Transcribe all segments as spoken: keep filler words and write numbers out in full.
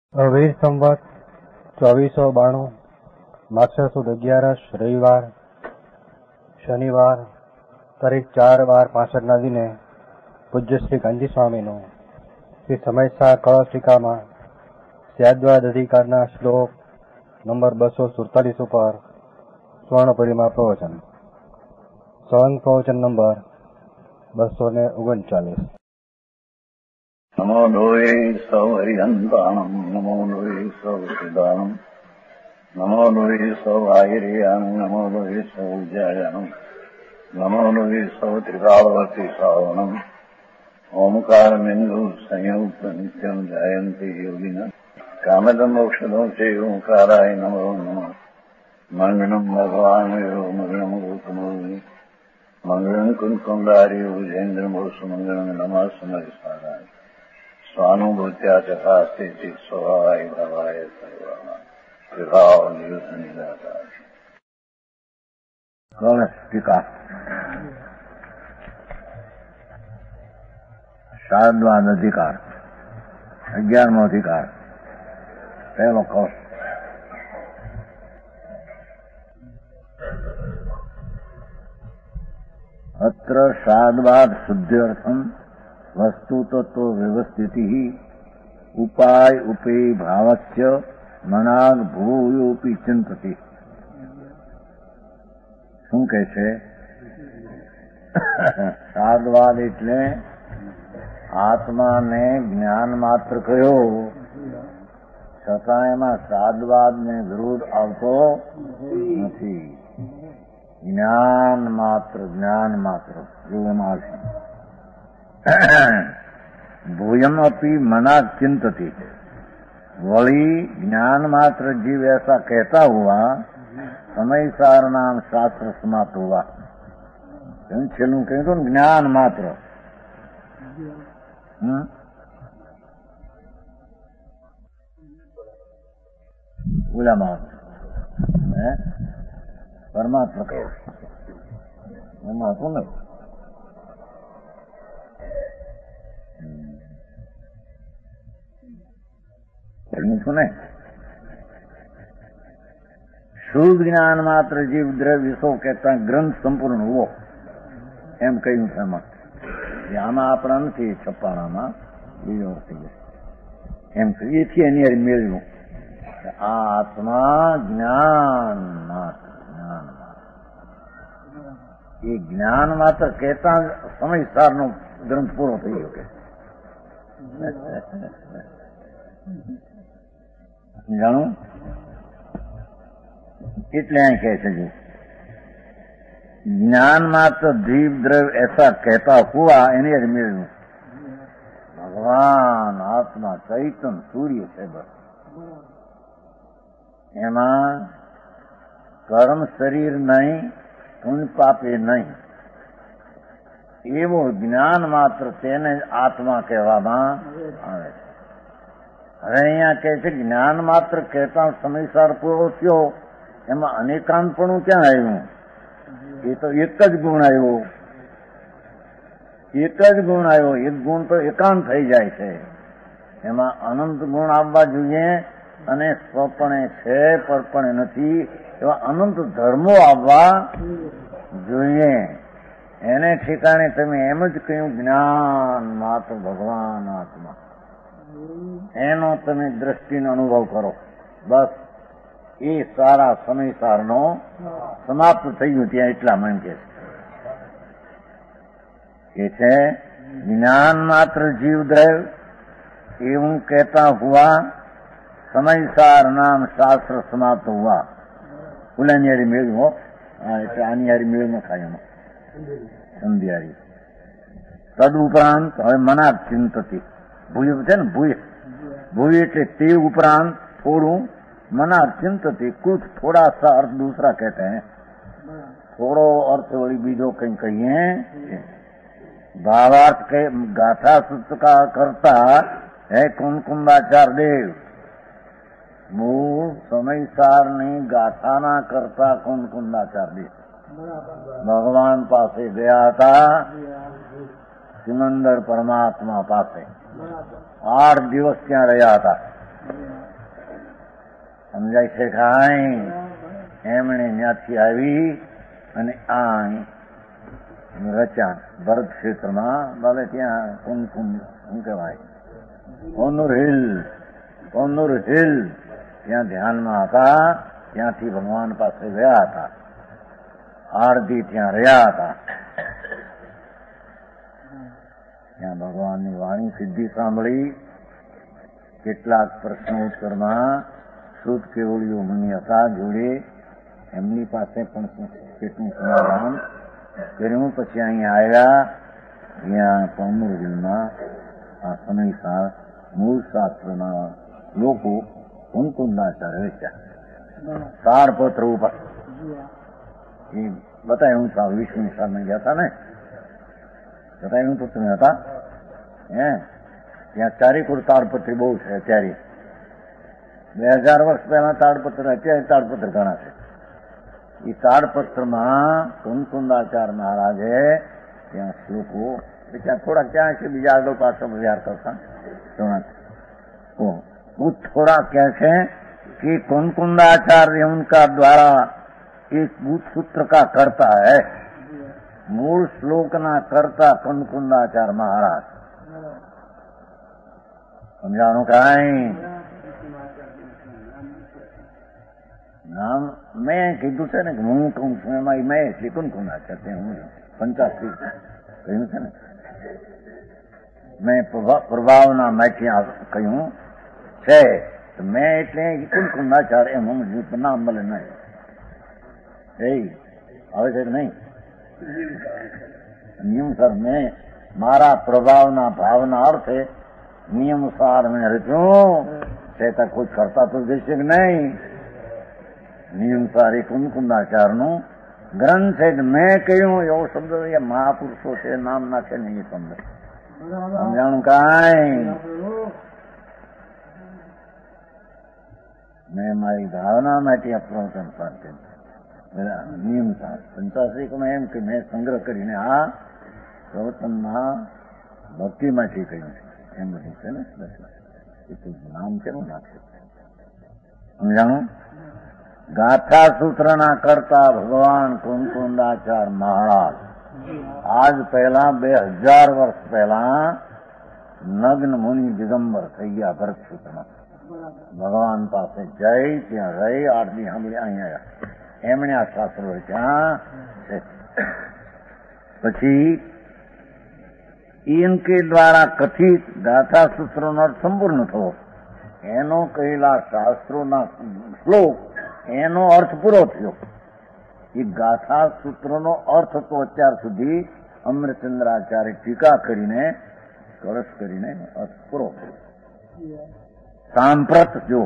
વીર સંવત ચોવીસો બાણું માક્ષર સુદ અગિયારસ રવિવાર શનિવાર તારીખ ચાર બાર પાસઠના દિને પૂજ્ય શ્રી કાંજી સ્વામીનું શ્રી સમયસા કળશિકામાં સ્યાદ્વાદ અધિકારના શ્લોક નંબર બસો સુડતાલીસ ઉપર સ્વર્ણપુરીમાં પ્રવચન સ્વર્ણ પ્રવચન નંબર બસો ને ઓગણચાલીસ. નમો લોહે સૌ હરિહંતાણમ નમો લોહે સૌ સિદાનમ નમો લોહે સૌ આયર્યાણમ નમો લોહે સૌ જયાણમ નમો લોહે સૌ ત્રિકાળવતી શ્રાવણમ ઓમકાર બિંદુ સંયુક્ત નિત્યમ જયંતિ યોગિન કામદમ મોક્ષદો છે ઓંકારાય નમો નમઃ. મંગળમ ભગવાન મંગળમ ગોતમોહિ મંગળમ કુંકુંડારી ઉજેન્દ્રમો સુમંગળમ નમઃ સમરિસારાય સ્વાનુભૂત્યા ચકાસ્તે ચિત સ્વભાવાય ભવાય સર્વમાં વિભાવ નિયુદ્ધ નિરાકાર. કળશિકા શારદ્વાદ અધિકાર અગિયારમો અધિકાર પહેલો કળશ. અત્ર શારદ્વાદ શુદ્ધ્યર્થમ વસ્તુ તત્વ વ્યવસ્થિતિ ઉપાય ઉપે ભાવસ્ય મનાગ ભૂયોપી ચિંતતી. શું કહે છે? શારદ્વાદ એટલે આત્માને જ્ઞાન માત્ર કહ્યો છતાં એમાં શારદ્વાદ ને વિરોધ આવતો નથી. જ્ઞાન માત્ર જ્ઞાન માત્ર એવું આવશે. ભૂયમ અપી મના ચિંતતી. वही ज्ञान मात्र जीव ऐसा कहता हुआ समय सार नाम शास्त्र समाप्त हुआ. छेलू कहू तो ज्ञान मात्र बोला मात्र परमात्मा कहो परमात्मा नहीं. सुने શુદ્ધ જ્ઞાન માત્ર જીવ દ્રવ્ય સો કહેતા ગ્રંથ સંપૂર્ણ હોવો એમ કહ્યું છે. એમાં આમાં આપણા નથી છપ્પાણામાં બીજો એમ એથી એની મેળવ્યું આ આત્મા જ્ઞાન માત્ર જ્ઞાન માત્ર એ જ્ઞાન માત્ર કહેતા સમયસારનો ગ્રંથ પૂરો થઈ ગયો કે જાણું એટલે અહીં કહે છે જ્ઞાન માત્ર જીવ દ્રવ્ય એસા કહેતા હુआ એને જ મેળવ્યું. ભગવાન આત્મા ચૈતન સૂર્ય છે બસ. એમાં કર્મ શરીર નહીં પુણ્ય પાપે નહીં એવો જ્ઞાન માત્ર તેને જ આત્મા કહેવામાં આવે છે. હવે અહીંયા કહે છે જ્ઞાન માત્ર કહેતા સમયસાર પૂરો થયો એમાં અનેકાંતપણું ક્યાં આવ્યું? એ તો એક જ ગુણ આવ્યો. એક જ ગુણ આવ્યો. એક ગુણ તો એકાંત થઈ જાય છે. એમાં અનંત ગુણ આવવા જોઈએ અને સ્વપણે છે પરપણે નથી એવા અનંત ધર્મો આવવા જોઈએ. એને ઠેકાણે તમે એમ જ કહ્યું જ્ઞાન માત્ર ભગવાન આત્મા એનો તમે દ્રષ્ટિનો અનુભવ કરો. બસ એ સારા સમયસારનો સમાપ્ત થઈ ગયું ત્યાં એટલા મન કે છે જ્ઞાન માત્ર જીવ દ્રવ્ય એવું કહેતા હુआ સમયસાર નામ શાસ્ત્ર સમાપ્ત હુआ. ઉલાની હારી મેળવ્યું હો એટલે આની હારી મેળ ન ખાય એમાં સંધ્યારી. તદ ઉપરાંત હવે મના ચિંતતી ભૂય છે ને ભૂય ભૂય એટલે તે ઉપરાંત થોડું मना चिंतती कुछ थोड़ा सा अर्थ दूसरा कहते हैं. थोड़ो अर्थ वही बीजो कहीं कहिए भावार्थ के गाथा सूत्र का करता है कुंकुंदाचार्य देव. मूल समयसार ની ગાથાના કરતા કુંકુંદાચાર્ય દેવ ભગવાન પાસે ગયા હતા. સિમંદર પરમાત્મા પાસે આઠ દિવસ ત્યાં રહ્યા હતા. સમજાય છે કાંઈ? એમણે ત્યાંથી આવી અને આ રચ્યા ભરત ક્ષેત્રમાં. ભલે ત્યાં કુમકુમ શું કહેવાય, કોનુર હિલ, કોનુર હિલ ત્યાં ધ્યાનમાં હતા. ત્યાંથી ભગવાન પાસે ગયા હતા, આરતી ત્યાં રહ્યા હતા. ત્યાં ભગવાનની વાણી સિદ્ધિ સાંભળી. કેટલાક પ્રશ્નોત્તરમાં શુદ્ધ કેવળીઓ મુનિ હતા જોડે, એમની પાસે પણ કેટલું સમાધાન કર્યું. પછી અહીંયા આવ્યા. ત્યાં કોનુર હિલમાં આ સમયસાર મૂળ શાસ્ત્રના લોકો કુંકુંદાચાર્ય વેચ્યા તારપત્ર ઉપર. એ બતાવ્યું સારું વિષ્ણુ સામે ગયા હતા ને, બતાવ્યું તો તમે હતા હે. ત્યાં ચારેકોર તાડપત્રી બહુ છે અત્યારે. બે હજાર વર્ષ પહેલા તાડપત્ર, અત્યારે તાડપત્ર ઘણા છે. એ તાડપત્રમાં કુંકુંદાચાર્ય મહારાજે ત્યાં શ્લોકો ત્યાં થોડાક ક્યાં છે, બીજા આગળ પાછળ વિચાર કરતા वो थोड़ा कैसे कि कुंकुंदाचार्य उनका द्वारा एक भूत सूत्र का करता है. मूल श्लोक ना करता कुंकुंदाचार्य महाराज. समझाणु काई નામ મેં કીધું છે ને કે હું કહું છું એમાં મેં શ્રી કુંકુંદાચાર્ય હું પંચાસી કહ્યું છે ને, મેં પ્રભાવના મેથી કહ્યું છે. મેં એટલે કુંકુંદાચાર્ય એમ હું નામ મળે નહીં. એ આવે છે કે નહીં નિયમ સર મેં મારા પ્રભાવના ભાવના અર્થે નિયમસાર મેં રચ્યું છે. તો કોઈ કરતા તો દેશે કે નહીં. નિયમસાર એ કુંકુંદાચાર નું ગ્રંથ છે કે મેં કહ્યું એવો શબ્દ એ મહાપુરુષો છે નામ નાખે ને એ શબ્દ સમજાણું કાંઈ. મેં મારી ભાવના માટે આ પ્રવચન સાથે નિયમ સાર પંચાસી એમ કે મેં સંગ્રહ કરીને આ પ્રવચનમાં ભક્તિમાંથી કહ્યું છે એમ બધું છે ને. નામ કેવું નાખે સમજાણું. ગાથા સૂત્રના કરતા ભગવાન કુંકુંદાચાર્ય મહારાજ આજ પહેલા બે હજાર વર્ષ પહેલા નગ્ન મુનિ દિગંબર થઈ ગયા ભરત સૂત્રમાં. ભગવાન પાસે જઈ ત્યાં રહી આરતી સાંભળી અહીંયા એમણે આ શાસ્ત્રો ત્યાં છે. પછી ઇનકે દ્વારા કથિત ગાથા સૂત્રોનો અર્થ સંપૂર્ણ થયો. એનો કહેલા શાસ્ત્રોના શ્લોક એનો અર્થ પૂરો થયો. એ ગાથા સૂત્રનો અર્થ તો અત્યાર સુધી અમૃતચંદ્રાચાર્ય ટીકા કરીને કળશ કરીને અર્થ પૂરો થયો. સાંપ્રત જો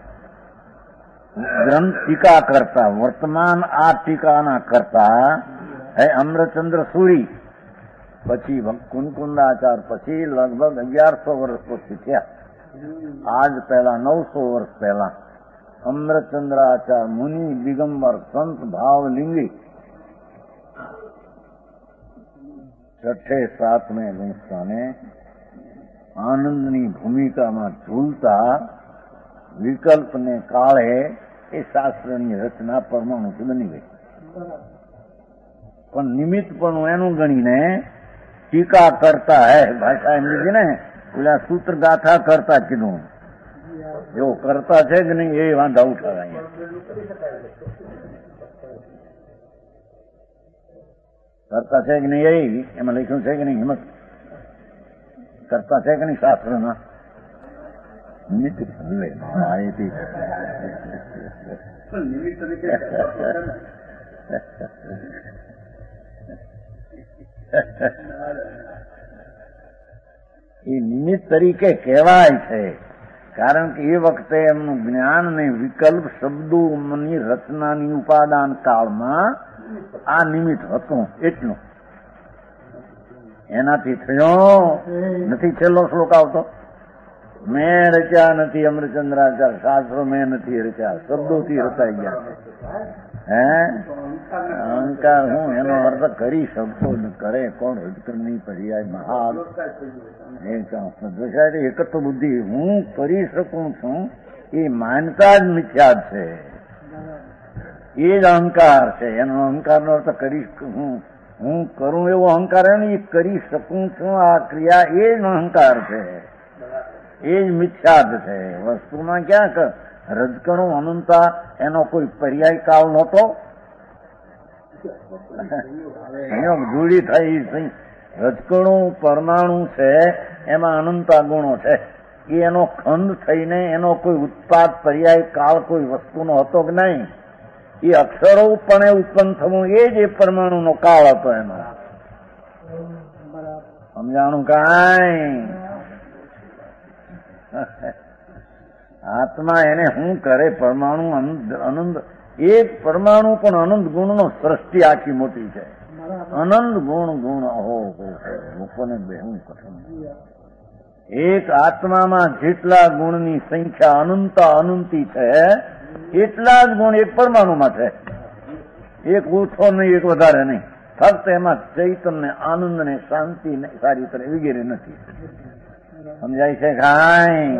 ગ્રંથ ટીકા કરતા વર્તમાન આ ટીકાના કરતા હે અમૃતચંદ્ર સુરી પછી કુંકુંદાચાર્ય પછી લગભગ અગિયારસો વર્ષ પછી થયા. આજ પહેલા નવસો વર્ષ પહેલા અમૃતચંદ્રાચાર્ય મુનિ દિગંબર સંત ભાવલિંગી છઠ્ઠે સાતમે વિંશાને આનંદની ભૂમિકામાં ઝૂલતા વિકલ્પને કાળે એ શાસ્ત્રની રચના પરમાણુથી બની ગઈ. પણ નિમિત્ત પણ એનું ગણીને ટીકા કરતા હે ભાષા એમ લીધી ને પેલા સૂત્ર ગાથા કરતા કીધું એવો કરતા છે કે નહીં એ વાંધા ઉઠાવે. કરતા છે કે નહીં એ એમાં લખ્યું છે કે નહીં હિંમત કરતા છે કે નહીં શાસ્ત્રના નિમિત્ત એ નિમિત્ત તરીકે કહેવાય છે કારણ કે એ વખતે એમનું જ્ઞાન ને વિકલ્પ શબ્દોની રચનાની ઉપાદાન કાળમાં આ નિમિત્ત હતું એટલું. એનાથી થયો નથી. છેલ્લો શ્લોક આવતો મેં રચ્યા નથી અમૃતચંદ્રાચાર્ય શાસ્ત્રો મેં નથી રચ્યા શબ્દોથી રચાઈ ગયા છે. હે અહંકાર હું એનો અર્થ કરી શકતો કરે કોણ નહીં પર્યાય મહાન એકત્વ બુદ્ધિ હું કરી શકું છું એ માનતા જ મિથ્યા છે. એ જ અહંકાર છે. એનો અહંકારનો અર્થ કરી હું હું કરું એવો અહંકાર એ કરી શકું છું આ ક્રિયા, એ જ અહંકાર છે, એ જ મિથ્યાદ છે. વસ્તુમાં ક્યાંક રજકણું અનંતા એનો કોઈ પર્યાય કાળ નહોતો. જોડી થઈ રજકણું પરમાણુ છે, એમાં અનંતા ગુણો છે. એ એનો ખંડ થઈને એનો કોઈ ઉત્પાદ પર્યાય કાળ કોઈ વસ્તુનો હતો કે નહીં. એ અક્ષરો પણ ઉત્પન્ન થવું એ જ એ પરમાણુનો કાળ હતો. એનો સમજાણું કાંઈ? આત્મા એને શું કરે? પરમાણુ અનંત, એ પરમાણુ પણ અનંત ગુણનો સૃષ્ટિ આખી મોટી છે. અનંત ગુણ ગુણ અહો લોકોને બેહું કઠણ. એક આત્મામાં જેટલા ગુણની સંખ્યા અનંત અનંતી છે, એટલા જ ગુણ એક પરમાણુમાં છે. એક ઓછો નહીં, એક વધારે નહીં. ફક્ત એમાં ચૈતન્ય, આનંદ ને શાંતિ ને સારી તરહ વગેરે નથી. સમજાય છે કાંઈ?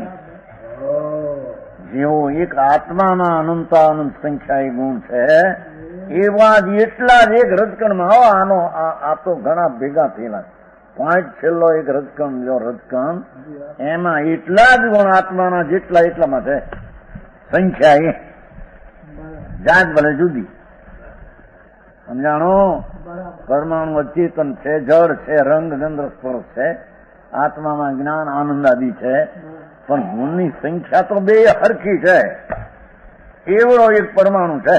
જેવો એક આત્મામાં અનંત અનંત સંખ્યા એ ગુણ છે, એવા જ એટલા જ એક રજકણમાં. હો આનો આ તો ઘણા ભેગા થયેલા. પાંચ છેલ્લો એક રજકણ, જો રજકણ એમાં એટલા જ ગુણ આત્માના જેટલા એટલામાં છે. સંખ્યા એ જાત ભલે જુદી. સમજાણો? પરમાણુ અચેતન છે, જળ છે, રંગ ગંધ સ્પર્શ છે. આત્મામાં જ્ઞાન આનંદ આદિ છે, પણ ગુણની સંખ્યા તો બે હરખી છે. એવડો એક પરમાણુ છે.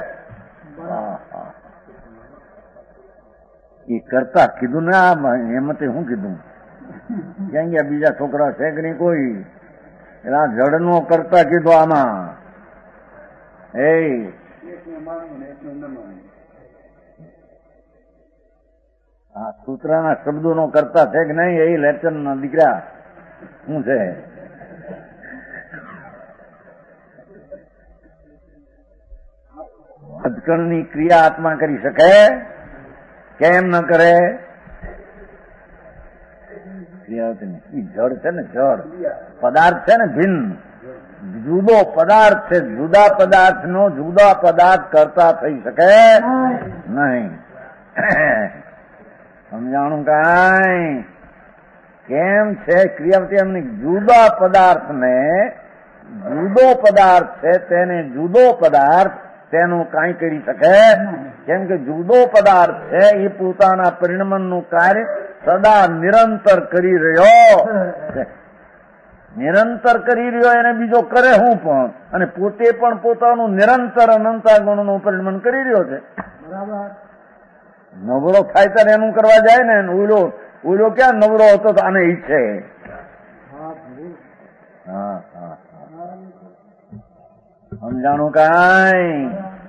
એ કરતા કીધું ને આ એમતે શું કીધું? ક્યાં ગયા બીજા છોકરા છે કે નહીં કોઈ? એના જળનો કરતા કીધું આમાં. એ આ સૂત્રના શબ્દોનો કરતા છે કે નહીં? એ લેટર ના દીકરા શું છે? અજકણની ક્રિયા આત્મા કરી શકે? કેમ ન કરે? જળ છે ને, જળ પદાર્થ છે ને, ભિન્ન જુદો પદાર્થ છે. જુદા પદાર્થ નો જુદા પદાર્થ કરતા થઈ શકે નહીં. સમજાણું કાંઈ? કેમ છે? ક્રિયાવતી એમની જુદા પદાર્થ ને જુદો પદાર્થ છે, તેને જુદો પદાર્થ તેનું કાંઈ કરી શકે? કેમ કે જુદો પદાર્થ છે એ પોતાના પરિણમનનું કાર્ય સદા નિરંતર કરી રહ્યો છે. નિરંતર કરી રહ્યો એને બીજો કરે હું પણ, અને પોતે પણ પોતાનું નિરંતર અનંતા ગુણનું પરિણમન કરી રહ્યો છે. નવરો થાય ત્યારે એનું કરવા જાય ને. ઓલો ઓલો ક્યાં નવરો હતો તો આને ઈચ્છે. હા હા સમજાણું કાંઈ?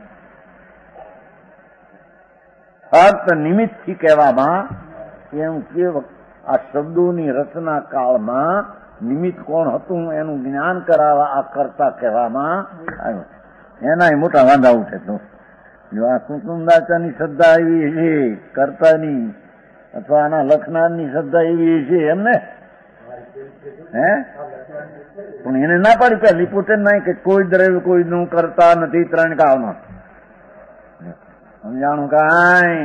ફક્ત નિમિત્તથી કહેવામાં એમ કે આ શબ્દોની રચના કાળમાં નિમિત્ત કોણ હતું એનું જ્ઞાન કરાવવા આ કરતા કહેવામાં આવ્યું. એના મોટા વાંધા ઉઠે. તો જો આ કુટુંબાચારની શ્રદ્ધા એવી છે, કરતાની અથવા આના લખનારની શ્રદ્ધા એવી છે એમને, હે પણ એને ના પાડી પહેલી પોતે નહીં કે કોઈ દ્રવ્ય કોઈ નું કરતા નથી. ત્રણ કાળમાં સમજાણું કાંઈ?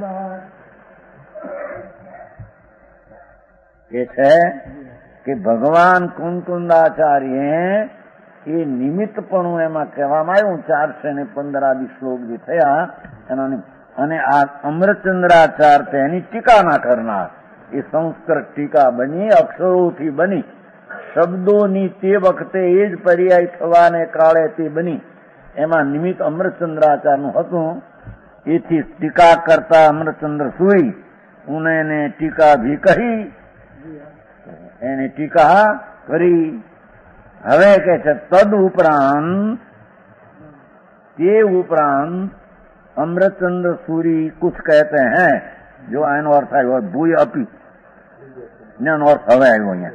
એ છે કે ભગવાન કુંકુંદાચાર્ય એ નિમિત્તપણું એમાં કહેવામાં આવ્યું. ચારસો ને પંદર આદિ શ્લોક જે થયા એના, અને આ અમરચંદ્રાચાર તેની ટીકા ના કરનાર. એ સંસ્કૃત ટીકા બની, અક્ષરોથી બની, શબ્દોની તે વખતે એ જ પર્યાય થવાને કાળે તે બની. એમાં નિમિત્ત અમરચંદ્રાચારનું હતું. એથી ટીકા કરતા અમરચંદ્ર સુઈ ઉને ટીકા ભી કહી, એને ટીકા કરી. હવે કે છે તદ ઉપરાંત, તે ઉપરાંત અમરચંદ્ર सूरी कुछ कहते हैं. जो એનો અર્થ આવ્યો ભૂય અપી, એનો અર્થ હવે આવ્યો અહીંયા.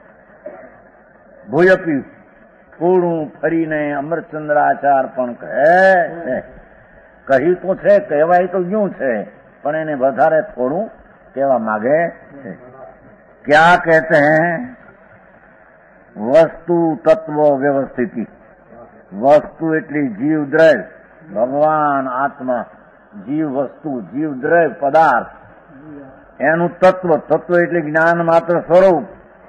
ભૂય અપી થોડું ફરીને અમરચંદ્રાચાર પણ કહે છે. કહી તો છે, કહેવાય તો ગયું છે, પણ એને વધારે થોડું કહેવા માંગે છે. क्या कहते हैं? वस्तु तत्व व्यवस्थिति. વસ્તુ એટલી જીવ દ્રવ્ય, ભગવાન આત્મા, જીવ વસ્તુ, જીવ દ્રવ્ય પદાર્થ, એનું તત્વ, તત્વ એટલે જ્ઞાન માત્ર સ્વરૂપ.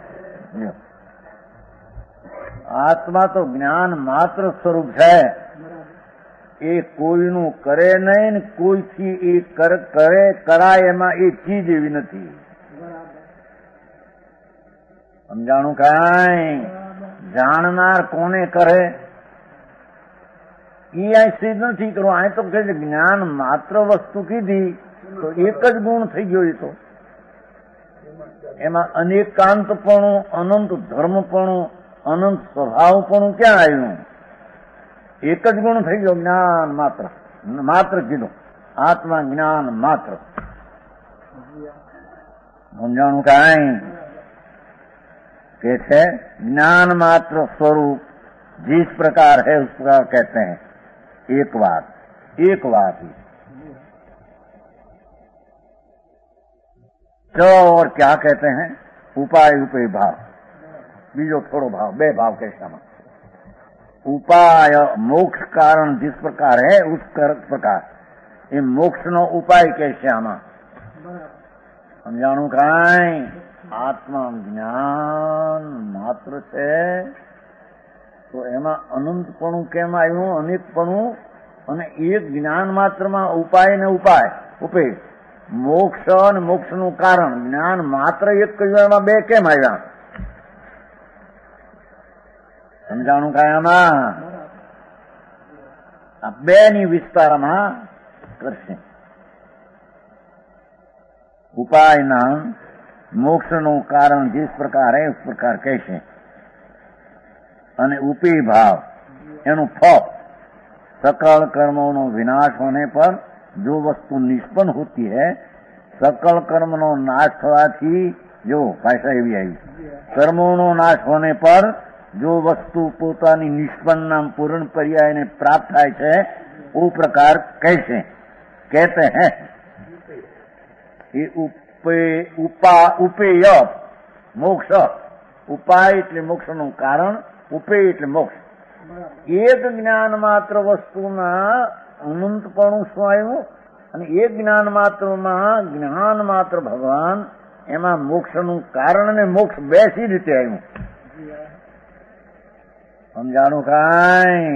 આત્મા તો જ્ઞાન માત્ર સ્વરૂપ છે. એ કોઈનું કરે નહીં ને કોઈથી એ કરે કરાય એમાં એ ચીજ એવી નથી. સમજાણું? કાંઈ જાણનાર કોને કરે એ આ સિદ્ધ નથી કરવું. આ તો કહે છે જ્ઞાન માત્ર વસ્તુ કીધી તો એક જ ગુણ થઈ ગયો. એ તો એમાં અનેકાંતપણું, અનંત ધર્મપણું, અનંત સ્વભાવપણું ક્યાં આવ્યું? એક જ ગુણ થઈ ગયો, જ્ઞાન માત્ર. માત્ર કીધું, આત્મા જ્ઞાન માત્ર. સમજાણું? કાંઈ કે છે ज्ञान मात्र स्वरूप जिस प्रकार है उस प्रकार कहते हैं. एक बात, एक बात ही. तो और क्या कहते हैं? उपाय उपय भाव. बीजो थोड़ो भाव, बे भाव कैसा में उपाय मोक्ष कारण जिस प्रकार है उस प्रकार ये मोक्ष नो उपाय कैसे आमा समझाणु? काई आत्मा ज्ञान मात्र है तो एमा अनंतपणु केम आव्યું? अनेकपणु અને એક જ્ઞાન માત્રમાં ઉપાય ને ઉપાય ઉપે મોક્ષ અને મોક્ષનું કારણ જ્ઞાન માત્ર એક કહ્યું, એમાં બે કેમ આવ્યા? સમજાણું? કાંઈ આમાં આ બે ની વિસ્તારમાં કરશે. ઉપાયના મોક્ષનું કારણ जिस प्रकार है उस प्रकार कैसे, અને उपी भाव એનું ફળ. सकल कर्मों नो विनाश होने पर जो वस्तु निष्पन्न होती है, सकल कर्म नो नाश थवाथी जो भाषा एवी आई, कर्मों नो नाश होने पर जो वस्तु पोतानी निष्पन्न पूर्ण पर्याय ने प्राप्त थाय छे वो प्रकार कैसे कहते हैं? ये उपे उपा उपेय मोक्ष. उपाय એટલે મોક્ષનું કારણ, ઉપેય એટલે મોક્ષ. એક જ્ઞાન માત્ર વસ્તુના અનંતપણું શું આવ્યું? અને એક જ્ઞાન માત્રમાં જ્ઞાન માત્ર ભગવાન, એમાં મોક્ષનું કારણ અને મોક્ષ બે સી રીતે આવ્યું? સમજાણું? કાંઈ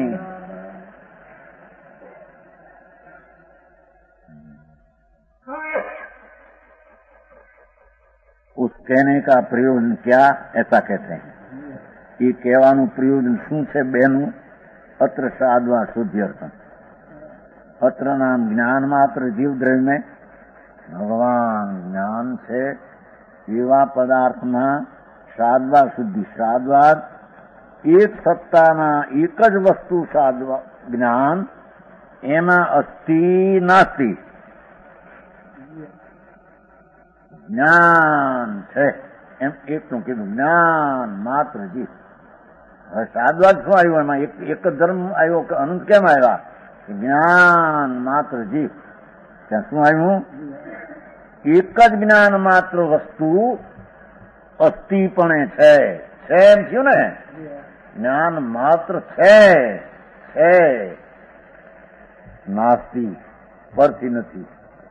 उस कहने का प्रयोजन क्या? ऐसा कहते हैं. ये कहवानुं प्रयोजन શું છે બેનું? અત્ર સાધવા શુદ્ધ્યર્થમ. અત્ર નામ જ્ઞાન માત્ર જીવ દ્રવ્ય में ભગવાન જ્ઞાન છે એવા પદાર્થમાં સાધવા શુદ્ધિ. સાધવાદ એક સત્તાના એક જ વસ્તુ સાધવા જ્ઞાન, એમાં અસ્થિ નાસ્તિ. જ્ઞાન છે એમ એકનું કીધું, જ્ઞાન માત્ર જીવ. હવે સાધવાદ શું આવ્યું? એમાં એક એક જ ધર્મ આવ્યો કે અનંત કેમ આવ્યા? જ્ઞાન માત્ર જીવ. ત્યાં શું આવ્યું? એક જ જ્ઞાન માત્ર વસ્તુ અસ્થિપણે છે. છે એમ થયું ને? જ્ઞાન માત્ર છે, છે નાસ્તિ, પરથી નથી.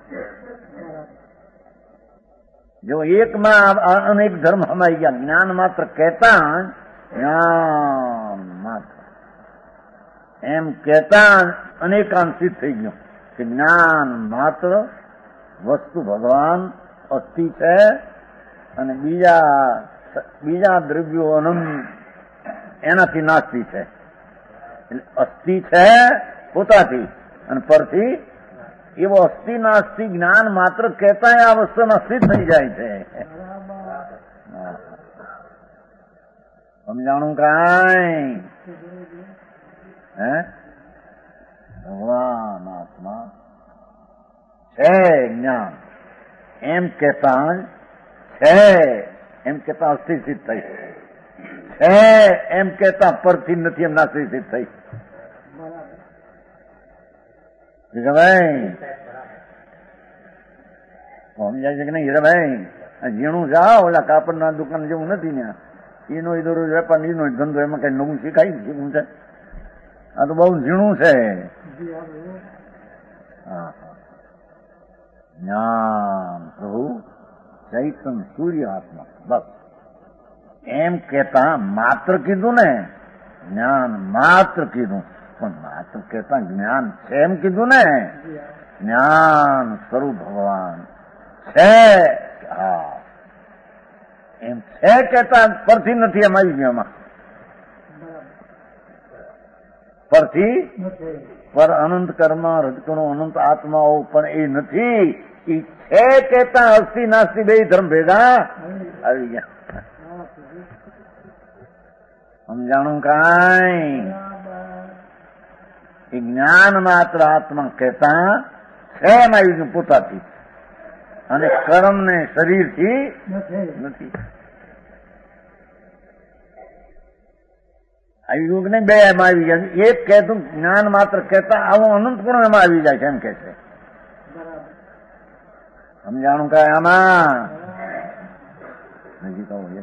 जो एक में अनेक धर्म हमारी गया. ज्ञान मात्र कहता ज्ञान मात्र एम कहता अनेकांशित थी गयो कि ज्ञान मात्र वस्तु भगवान अस्थि है અને બીજા બીજા દ્રવ્યો અનંત એનાથી નાસ્તિ છે. એટલે અસ્થિ છે પોતાથી અને પરથી એવો અસ્થિ નાસ્તિ જ્ઞાન માત્ર કહેતા આ વસ્તુ નસ્તી થઈ જાય છે. સમજાણું? કાંઈ હે? ભગવાન આત્મા છે જ્ઞાન એમ કહેતા છે, એમ કહેતા અસ્થિ સિદ્ધ થઈ છે, એમ કહેતા પરથી નથી એમ નાસ્તિ સિદ્ધ થઈ. ભાઈ સમજાય છે કે નહીં? ભાઈ ઝીણું જાઓ ઓલા કાપડના દુકાન જેવું નથી ને, એનો દરરોજ વેપાર, એનો ધંધો, એમાં કઈ નવું શીખાય શીખવું છે? આ તો બહુ ઝીણું છે. હા જ્ઞાન પ્રભુ ચૈતન સૂર્ય આત્મા બસ એમ કેતા માત્ર કીધું ને, જ્ઞાન માત્ર કીધું, પણ માત્ર કેતા જ્ઞાન છે એમ કીધું ને. જ્ઞાન સ્વરૂપ ભગવાન છે. હા એમ છે કેતા પરથી નથી એમ આવી ગયું. એમાં પરથી પર અનંત કર્મ રજકણો અનંત આત્માઓ પણ એ નથી. એ છે કેતા અસ્થિ નાસ્તિ બે ધર્મ ભેગા આવી ગયા. સમજાણું કાંઈ? એ જ્ઞાન માત્ર આત્મા કહેતા છે એમ આવી ગયું પોતાથી, અને કર્મ ને શરીરથી નથી આવી ગયું કે નહીં? બે એમાં આવી ગયા. એક કહેતું જ્ઞાન માત્ર કહેતા આવું અનંત પણ એમાં આવી જાય છે એમ કે છે. સમજાણું કાંઈ આમાં? નજીક આવો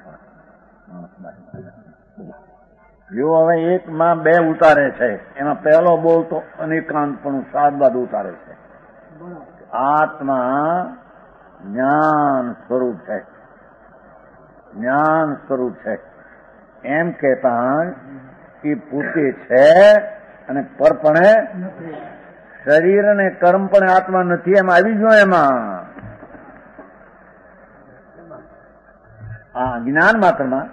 જો હવે એક માં બે ઉતારે છે, એમાં પહેલો બોલતો અનેકાંત પણ સાત બાદ ઉતારે છે. આત્મા જ્ઞાન સ્વરૂપ છે, જ્ઞાન સ્વરૂપ છે એમ કહેતા એ પોતે છે અને પરપણે શરીર અને કર્મ પણ આત્મા નથી એમ આવી ગયો. એમાં આ જ્ઞાન માત્રમાં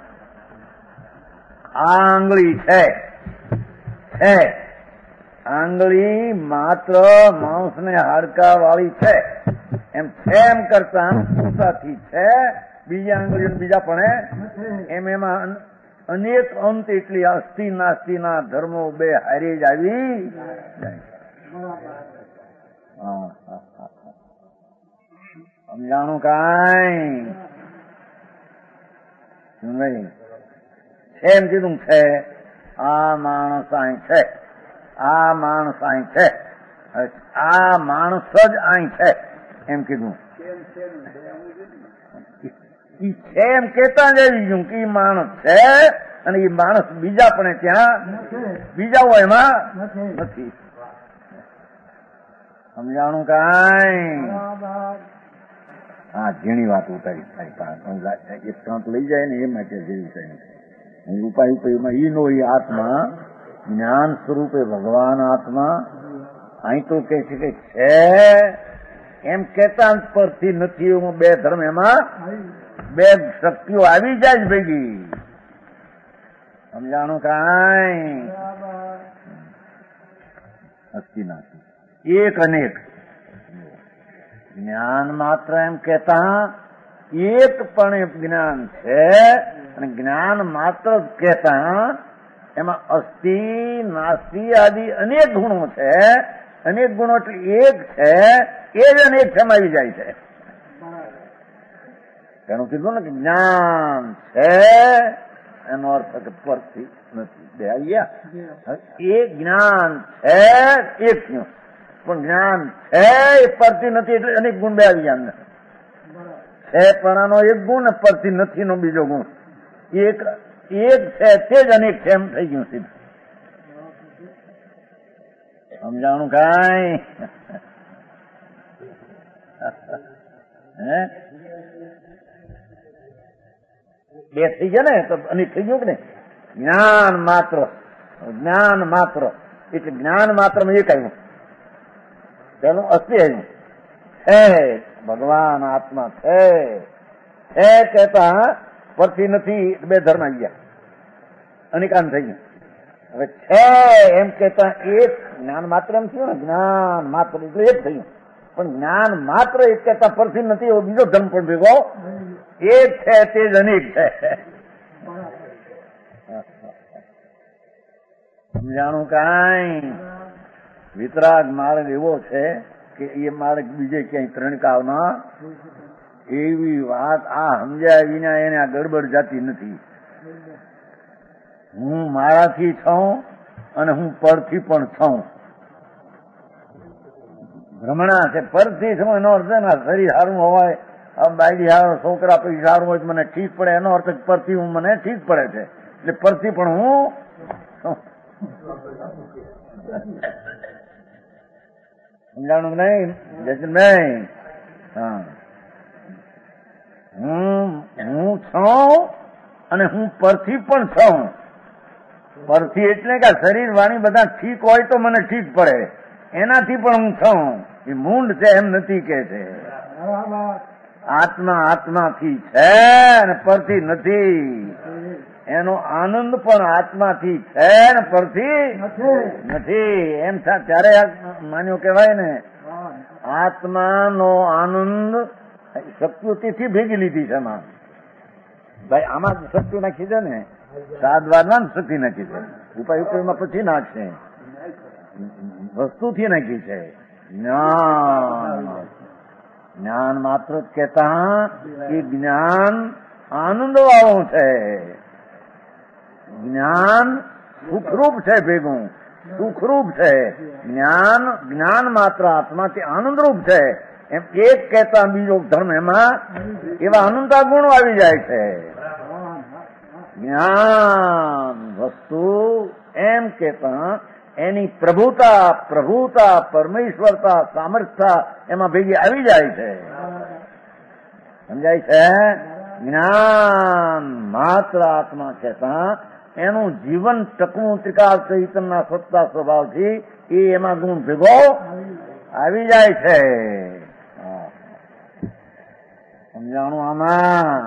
આ આંગળી છે છે આંગળી માત્ર માંસ ને હાડકા વાળી છે એમ છે એમ કરતા પોતાથી છે. બીજા આંગળીઓ બીજા પણ એમ એમાં અનેક અંત એટલી અસ્થિ નાસ્તિના ધર્મો બે હારી જ આવી જાય. સમજાણું કાંઈ? નહીં એમ કીધું છે. આ માણસ અહીં છે, આ માણસ અહીં છે, આ માણસ જ અહીં છે એમ કીધું. છે એમ કેતા જ આવી ગયું કે માણસ છે અને એ માણસ બીજા પણ ત્યાં બીજા હોય એમાં નથી. સમજાણું કાંઈ? હા ઝીણી વાત ઉતારી એક કાંત લઈ જાય ને એ માટે જેવી છે ઉપાય ઉપાયમાં ઈ નો એ આત્મા જ્ઞાન સ્વરૂપે ભગવાન આત્મા અહીં તો કે છે કે છે એમ કેતા પરથી નથી. એવું બે ધર્મ એમાં બે શક્તિઓ આવી જાય જ ભેગી. સમજાણું કાંઈ? અસ્થિ નાસ્તિ એક અનેક જ્ઞાન માત્ર એમ કેતા એક પણ જ્ઞાન છે અને જ્ઞાન માત્ર કહેતા એમાં અસ્થિ નાસ્તિ આદિ અનેક ગુણો છે. અનેક ગુણો એટલે એક છે એ જ અનેક સમાવી જાય છે. એનું કીધું ને કે જ્ઞાન છે એનો અર્થ કે પરથી નથી. બે આવ્યા એ જ્ઞાન છે એક થયું, પણ જ્ઞાન છે એ પરથી નથી એટલે અનેક ગુણ બે આવી ગયા. છે પણાનો એક ગુણ ને પરથી નથી નો બીજો ગુણ. એક એક છે તે જ અનેક છે એમ થઈ ગયું સીધું. સમજાણું કાંઈ? હે બે થઈ ગયા ને તો અનેક થઈ ગયું કે નહીં? જ્ઞાન માત્ર જ્ઞાન માત્ર એટલે જ્ઞાન માત્ર માં એક આવ્યું, તેનું અસ્થિ આવ્યું છે. ભગવાન આત્મા છે છે કહેતા પરથી નથી બે ધર્મ આવી ગયા, અનિકાન થઈ ગયું. હવે છે એમ કેતા એક જ્ઞાન માત્ર એમ થયું ને, જ્ઞાન માત્ર એટલે એક થયું, પણ જ્ઞાન માત્ર એક કહેતા પરથી નથી એવો બીજો ધર્મ પણ ભેગો એક છે તે જ અનેક છે. સમજાણું કાંઈ? વિતરાગ માર્ગ એવો છે કે એ માર્ગ બીજે ક્યાંય ત્રણકાવના એવી વાત આ સમજ્યા વિના એને આ ગડબડ જાતી નથી. હું મારાથી છું અને હું પરથી પણ છું. ભ્રમણા છે પરથી છું એનો અર્થ ને શરીર સારું હોય, બાયડી સારો, છોકરા પૈસા સારું હોય મને ઠીક પડે એનો અર્થ પરથી હું મને ઠીક પડે છે એટલે પરથી પણ હું સમજાણું નહીં જયચંદભાઈ? હા, હું હું છું અને હું પરથી પણ છું. પરથી એટલે કે શરીર વાણી બધા ઠીક હોય તો મને ઠીક પડે, એનાથી પણ હું છું. એ મૂંડ છે એમ નથી કે છે. આત્મા આત્માથી છે ને પરથી નથી. એનો આનંદ પણ આત્માથી છે ને પરથી નથી. એમ ત્યારે માન્યું કહેવાય ને, આત્માનો આનંદ શક્તિઓ તેથી ભેગી લીધી છે આમાં. ભાઈ આમાં શક્તિ નાખી છે ને, સાદવારમાં શક્તિ નાખી છે, ઉપાય ઉપયોગમાં પછી નાખશે, વસ્તુથી નાખી છે. જ્ઞાન જ્ઞાન માત્ર જ કહેતા કે જ્ઞાન આનંદ વાળું છે. જ્ઞાન સુખરૂપ છે, ભેગું સુખરૂપ છે. જ્ઞાન જ્ઞાન માત્ર આત્માથી આનંદરૂપ છે. એમ એક કહેતા બીજો ધર્મ એમાં એવા અનંતા ગુણો આવી જાય છે. જ્ઞાન વસ્તુ એમ કહેતા એની પ્રભુતા પ્રભુતા પરમેશ્વરતા સામર્થ્ય એમાં ભેગી આવી જાય છે. સમજાય છે? જ્ઞાન માત્ર આત્મા કહેતા એનું જીવન ટકવું ત્રિકાળ ચૈતનના સત્તા સ્વભાવથી એ એમાં ગુણ ભેગો આવી જાય છે. સમજાણું? આમાં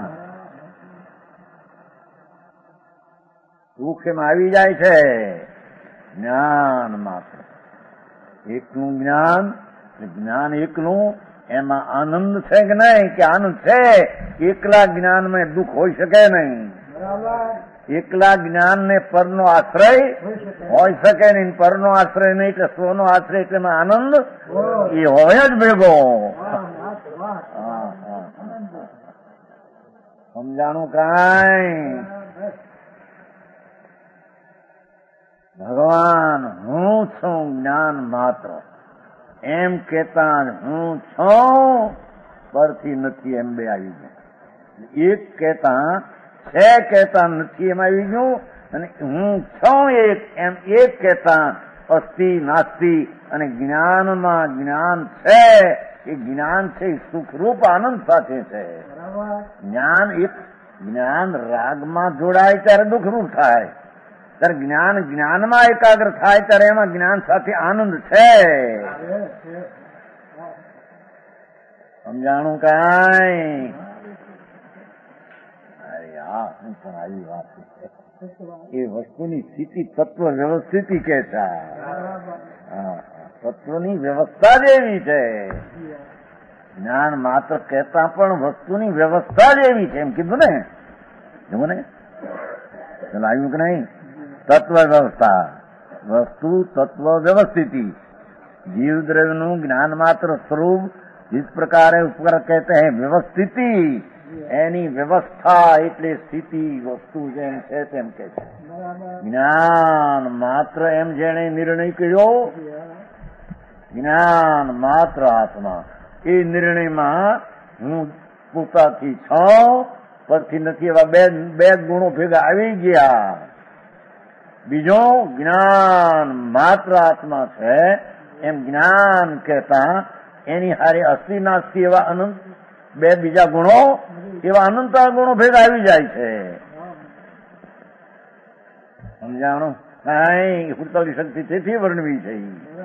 સુખ એમાં આવી જાય છે. જ્ઞાન માત્ર એકનું જ્ઞાન, જ્ઞાન એકનું, એમાં આનંદ છે કે નહીં? કે આનંદ છે. એકલા જ્ઞાનમાં દુઃખ હોઈ શકે નહીં. એકલા જ્ઞાન ને પરનો આશ્રય હોઈ શકે નહીં. પરનો આશ્રય નહીં એટલે સ્વનો આશ્રય એટલે આનંદ એ હોય જ ભેગો. સમજાણું? કાંઈ ભગવાન હું છું જ્ઞાન માત્ર એમ કેતા હું છું પરથી નથી એમ બે આવી ગયા. એક કહેતા છે કહેતા નથી એમ આવી ગયું, અને હું છું એક એમ એક કહેતા અસ્થિ નાસ્તિ અને જ્ઞાનમાં જ્ઞાન છે. એ જ્ઞાન છે સુખરૂપ આનંદ સાથે છે. જ્ઞાન એક જ્ઞાન રાગમાં જોડાય ત્યારે દુઃખરૂપ થાય, ત્યારે જ્ઞાન જ્ઞાનમાં એકાગ્ર થાય ત્યારે એમાં જ્ઞાન સાથે આનંદ છે. સમજાણું? કાંઈ અરે આ શું પણ આવી વાત છે. એ વસ્તુની સ્થિતિ તત્વ વ્યવસ્થિતિ કે છે. તત્વની વ્યવસ્થા જ એવી છે. જ્ઞાન માત્ર કહેતા પણ વસ્તુની વ્યવસ્થા જ એવી છે. એમ કીધું ને, જુઓ ને, ચાલો આવ્યું કે નહીં? તત્વ વ્યવસ્થા, વસ્તુ તત્વ વ્યवस्थिति, जीव द्रव्य નું જ્ઞાન માત્ર સ્વરૂપ जिस प्रकार ઉપર કહેતે હૈ વ્યવસ્થિતિ, એની વ્યવસ્થા એટલે સ્થિતિ વસ્તુ જેમ છે તેમ કે છે. જ્ઞાન માત્ર એમ જેણે નિર્ણય કર્યો, જ્ઞાન માત્ર આત્મા, એ નિર્ણયમાં હું પોતાથી છું પરથી નથી એવા બે બે ગુણો ભેગા આવી ગયા. બીજો જ્ઞાન માત્ર આત્મા છે એમ જ્ઞાન કહેતા એની હારે અસ્થિ નાસ્તિ એવા અનંત બે બીજા ગુણો એવા અનંતા ગુણો ભેગા આવી જાય છે. સમજાણું? કાંઈ હુડતાલી શક્તિ તેથી વર્ણવી છે.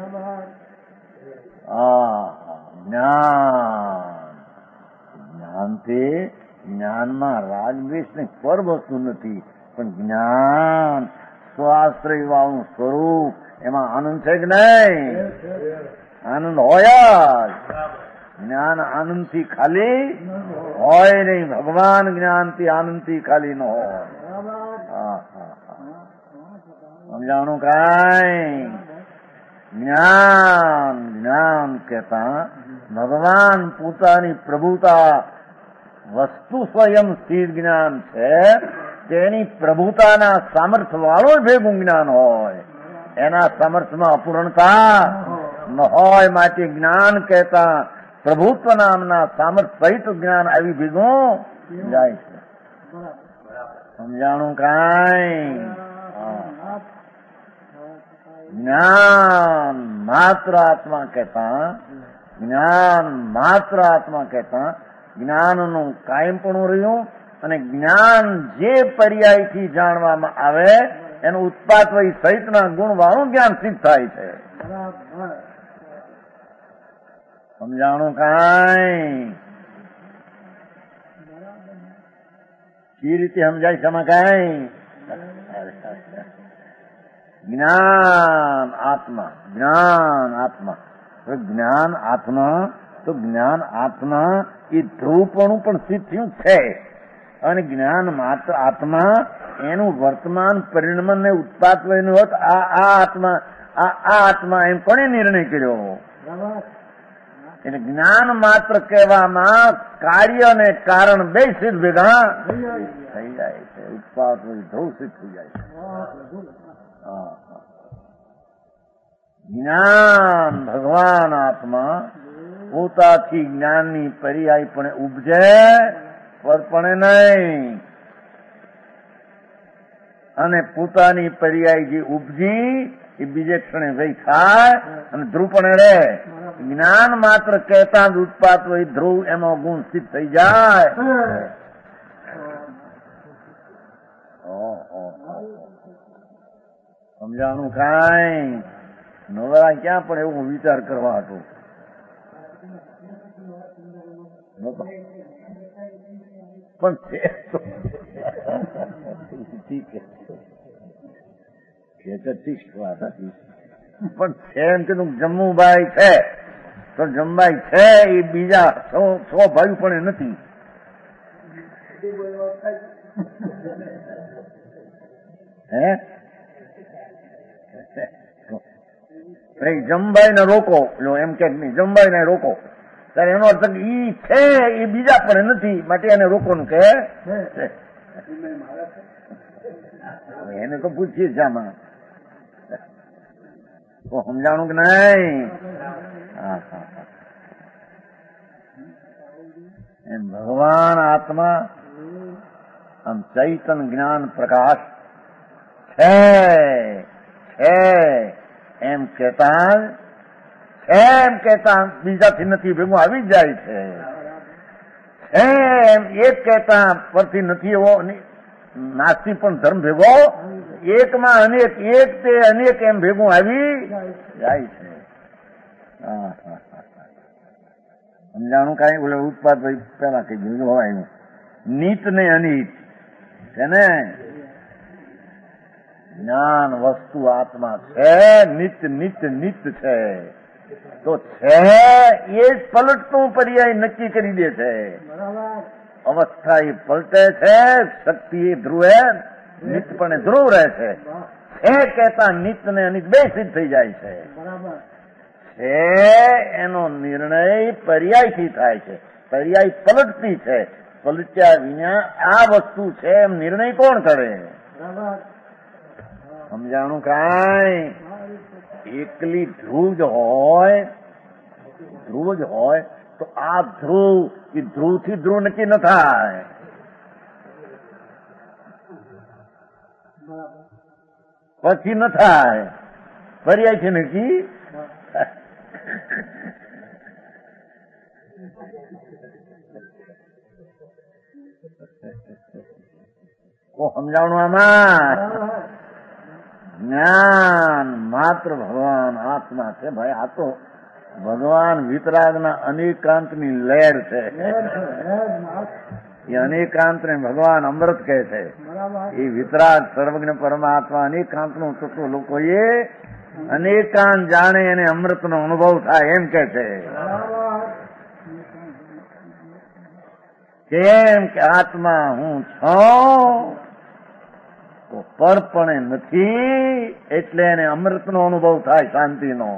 હા, જ્ઞાન જ્ઞાન તે જ્ઞાનમાં રાગદ્વેષ ને પર વસ્તુ નથી, પણ જ્ઞાન સ્વાશ્રય વાળું સ્વરૂપ એમાં આનંદ છે કે નહીં? આનંદ હોય જ. જ્ઞાન આનંદથી ખાલી હોય નહીં. ભગવાન જ્ઞાનથી આનંદથી ખાલી ન હોય. સમજાણું? કાંઈ જ્ઞાન જ્ઞાન કહેતા ભગવાન પોતાની પ્રભુતા વસ્તુ સ્વયં સ્થિર જ્ઞાન છે, તેની પ્રભુતાના સામર્થ્ય વાળું ભેગું જ્ઞાન હોય. એના સામર્થ્યમાં અપૂર્ણતા ન હોય, માટે જ્ઞાન કહેતા પ્રભુત્વ નામના સામર્થ્ય સહિત જ્ઞાન આવી ભેગું જાય છે. સમજાણું? કાંઈ જ્ઞાન માત્ર આત્મા કહેતા જ્ઞાન માત્ર આત્મા કહેતા જ્ઞાનનું કાયમપણું રહ્યું અને જ્ઞાન જે પર્યાયથી જાણવામાં આવે એનું ઉત્પાદ વય સહિતના ગુણવાળું જ્ઞાન સિદ્ધ થાય છે. સમજાણું કાંઈ? કઈ રીતે સમજાય છે? કાંઈ જ્ઞાન આત્મા જ્ઞાન આત્મા જ્ઞાન આત્મા તો જ્ઞાન આત્મા એ ધ્રુવપણું પણ સિદ્ધ થયું છે અને જ્ઞાન માત્ર આત્મા એનું વર્તમાન પરિણામ ને ઉત્પાદ વયનું હોત આ આ આત્મા આ આ આત્મા એમ કોને નિર્ણય કર્યો? એટલે જ્ઞાન માત્ર કહેવામાં કાર્ય અને કારણ બે સિદ્ધ ભેગા થઈ જાય છે. ઉત્પાદ ધ્રુવ સિદ્ધ થઈ જાય છે. જ્ઞાન ભગવાન આત્મા પોતાથી જ્ઞાનની પર્યાય પણ ઉપજે પરપણે નહીં અને પોતાની પર્યાય જે ઉપજી એ બીજે ક્ષણે વહી થાય અને ધ્રુવપણે રહે. જ્ઞાન માત્ર કહેતા જ ઉત્પાદ હોય ધ્રુવ એમાં ગુણ સિદ્ધ થઈ જાય. સમજાણું કાંઈ? નવરા ક્યાં પણ એવું વિચાર કરવા હતો. પણ ઠીક છે ઠીક વાત હતી પણ છે એમ કીધું જમ્મુભાઈ છે તો જમભાઈ છે એ બીજા સો સો ભાઈ પણ નથી. હે જમભાઈ ને રોકો એમ કે નહીં જમભાઈ ને રોકો ત્યારે એનો અર્થ ઈ છે એ બીજા પણ નથી માટે એને રોકવાનું કે એને તો પૂછીએ છે આમાં તો સમજાણું કે નહીં? હા હા એમ ભગવાન આત્મા આમ ચૈતન જ્ઞાન પ્રકાશ છે છે એમ કહેતા એમ કહેતા બીજાથી નથી ભેગું આવી જ જાય છે. એમ એક કહેતા પરથી નથી એવો નાસ્તી પણ ધર્મ ભેગો એકમાં અનેક એક તે અનેક એમ ભેગું આવી જાય છે. સમજાણું કાંઈ? બોલે ઉત્પાદ ભાઈ પેલા કઈ ભેગું હોય નીત ને અનિત છે ને. જ્ઞાન વસ્તુ આત્મા છે નિત્ય નિત્ય નિત્ય છે તો છે એ જ પલટતું પર્યાય નક્કી કરી દે છે. અવસ્થા એ પલટે છે શક્તિ એ ધ્રુવે નિત્યપણે ધ્રુવ રહે છે. એ કહેતા નિત્ય ને અનિત બે સિદ્ધ થઈ જાય છે. છે એનો નિર્ણય પર્યાયથી થાય છે. પર્યાય પલટતી છે. પલટ્યા વિના આ વસ્તુ છે એમ નિર્ણય કોણ કરે? સમજાણું કાંઈ? એકલી ધ્રુવ જ હોય ધ્રુવ જ હોય તો આ ધ્રુવ એ ધ્રુવ થી ધ્રુવ નક્કી ન થાય. પછી ન થાય પર્યાય છે નક્કી. કો સમજાવણું આમાં? જ્ઞાન માત્ર ભગવાન આત્મા છે ભાઈ. આ તો ભગવાન વિતરાગના અનેકાંતની લહેર છે. એ અનેકાંત ને ભગવાન અમૃત કહે છે. એ વિતરાગ સર્વજ્ઞ પરમાત્મા અનેકાંતનું તત્વ લોકોએ અનેકાંત જાણે એને અમૃતનો અનુભવ થાય એમ કે છે. કેમ કે આત્મા હું છું તો પરપણે નથી એટલે એને અમૃતનો અનુભવ થાય શાંતિનો.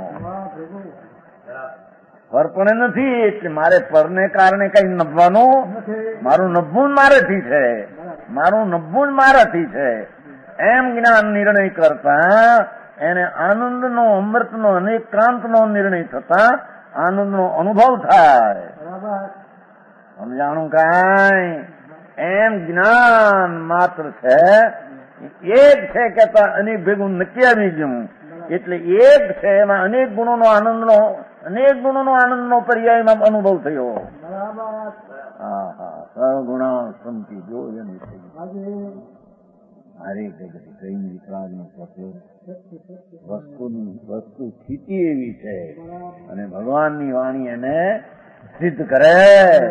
પરપણે નથી એટલે મારે પરને કારણે કઈ નભવાનું મારું નભવું મારાથી છે મારું નભવું મારાથી છે એમ જ્ઞાન નિર્ણય કરતા એને આનંદનો અમૃતનો અનેકાંતનો નિર્ણય થતા આનંદનો અનુભવ થાય. સમજાણું કાંઈ? એમ જ્ઞાન માત્ર છે એક છે કેતા અનેક ભેગું નક્કી આવી ગયું એટલે એક છે એમાં અનેક ગુણોનો આનંદનો અનેક ગુણોનો આનંદનો પર્યાયમાં અનુભવ થયો. હા હા સગુણા સંતિ જો એની હરે જગત કઈ વિતરાગની સાથે વસ્તુની વસ્તુ સ્થિતિ એવી છે અને ભગવાનની વાણી એને સિદ્ધ કરે.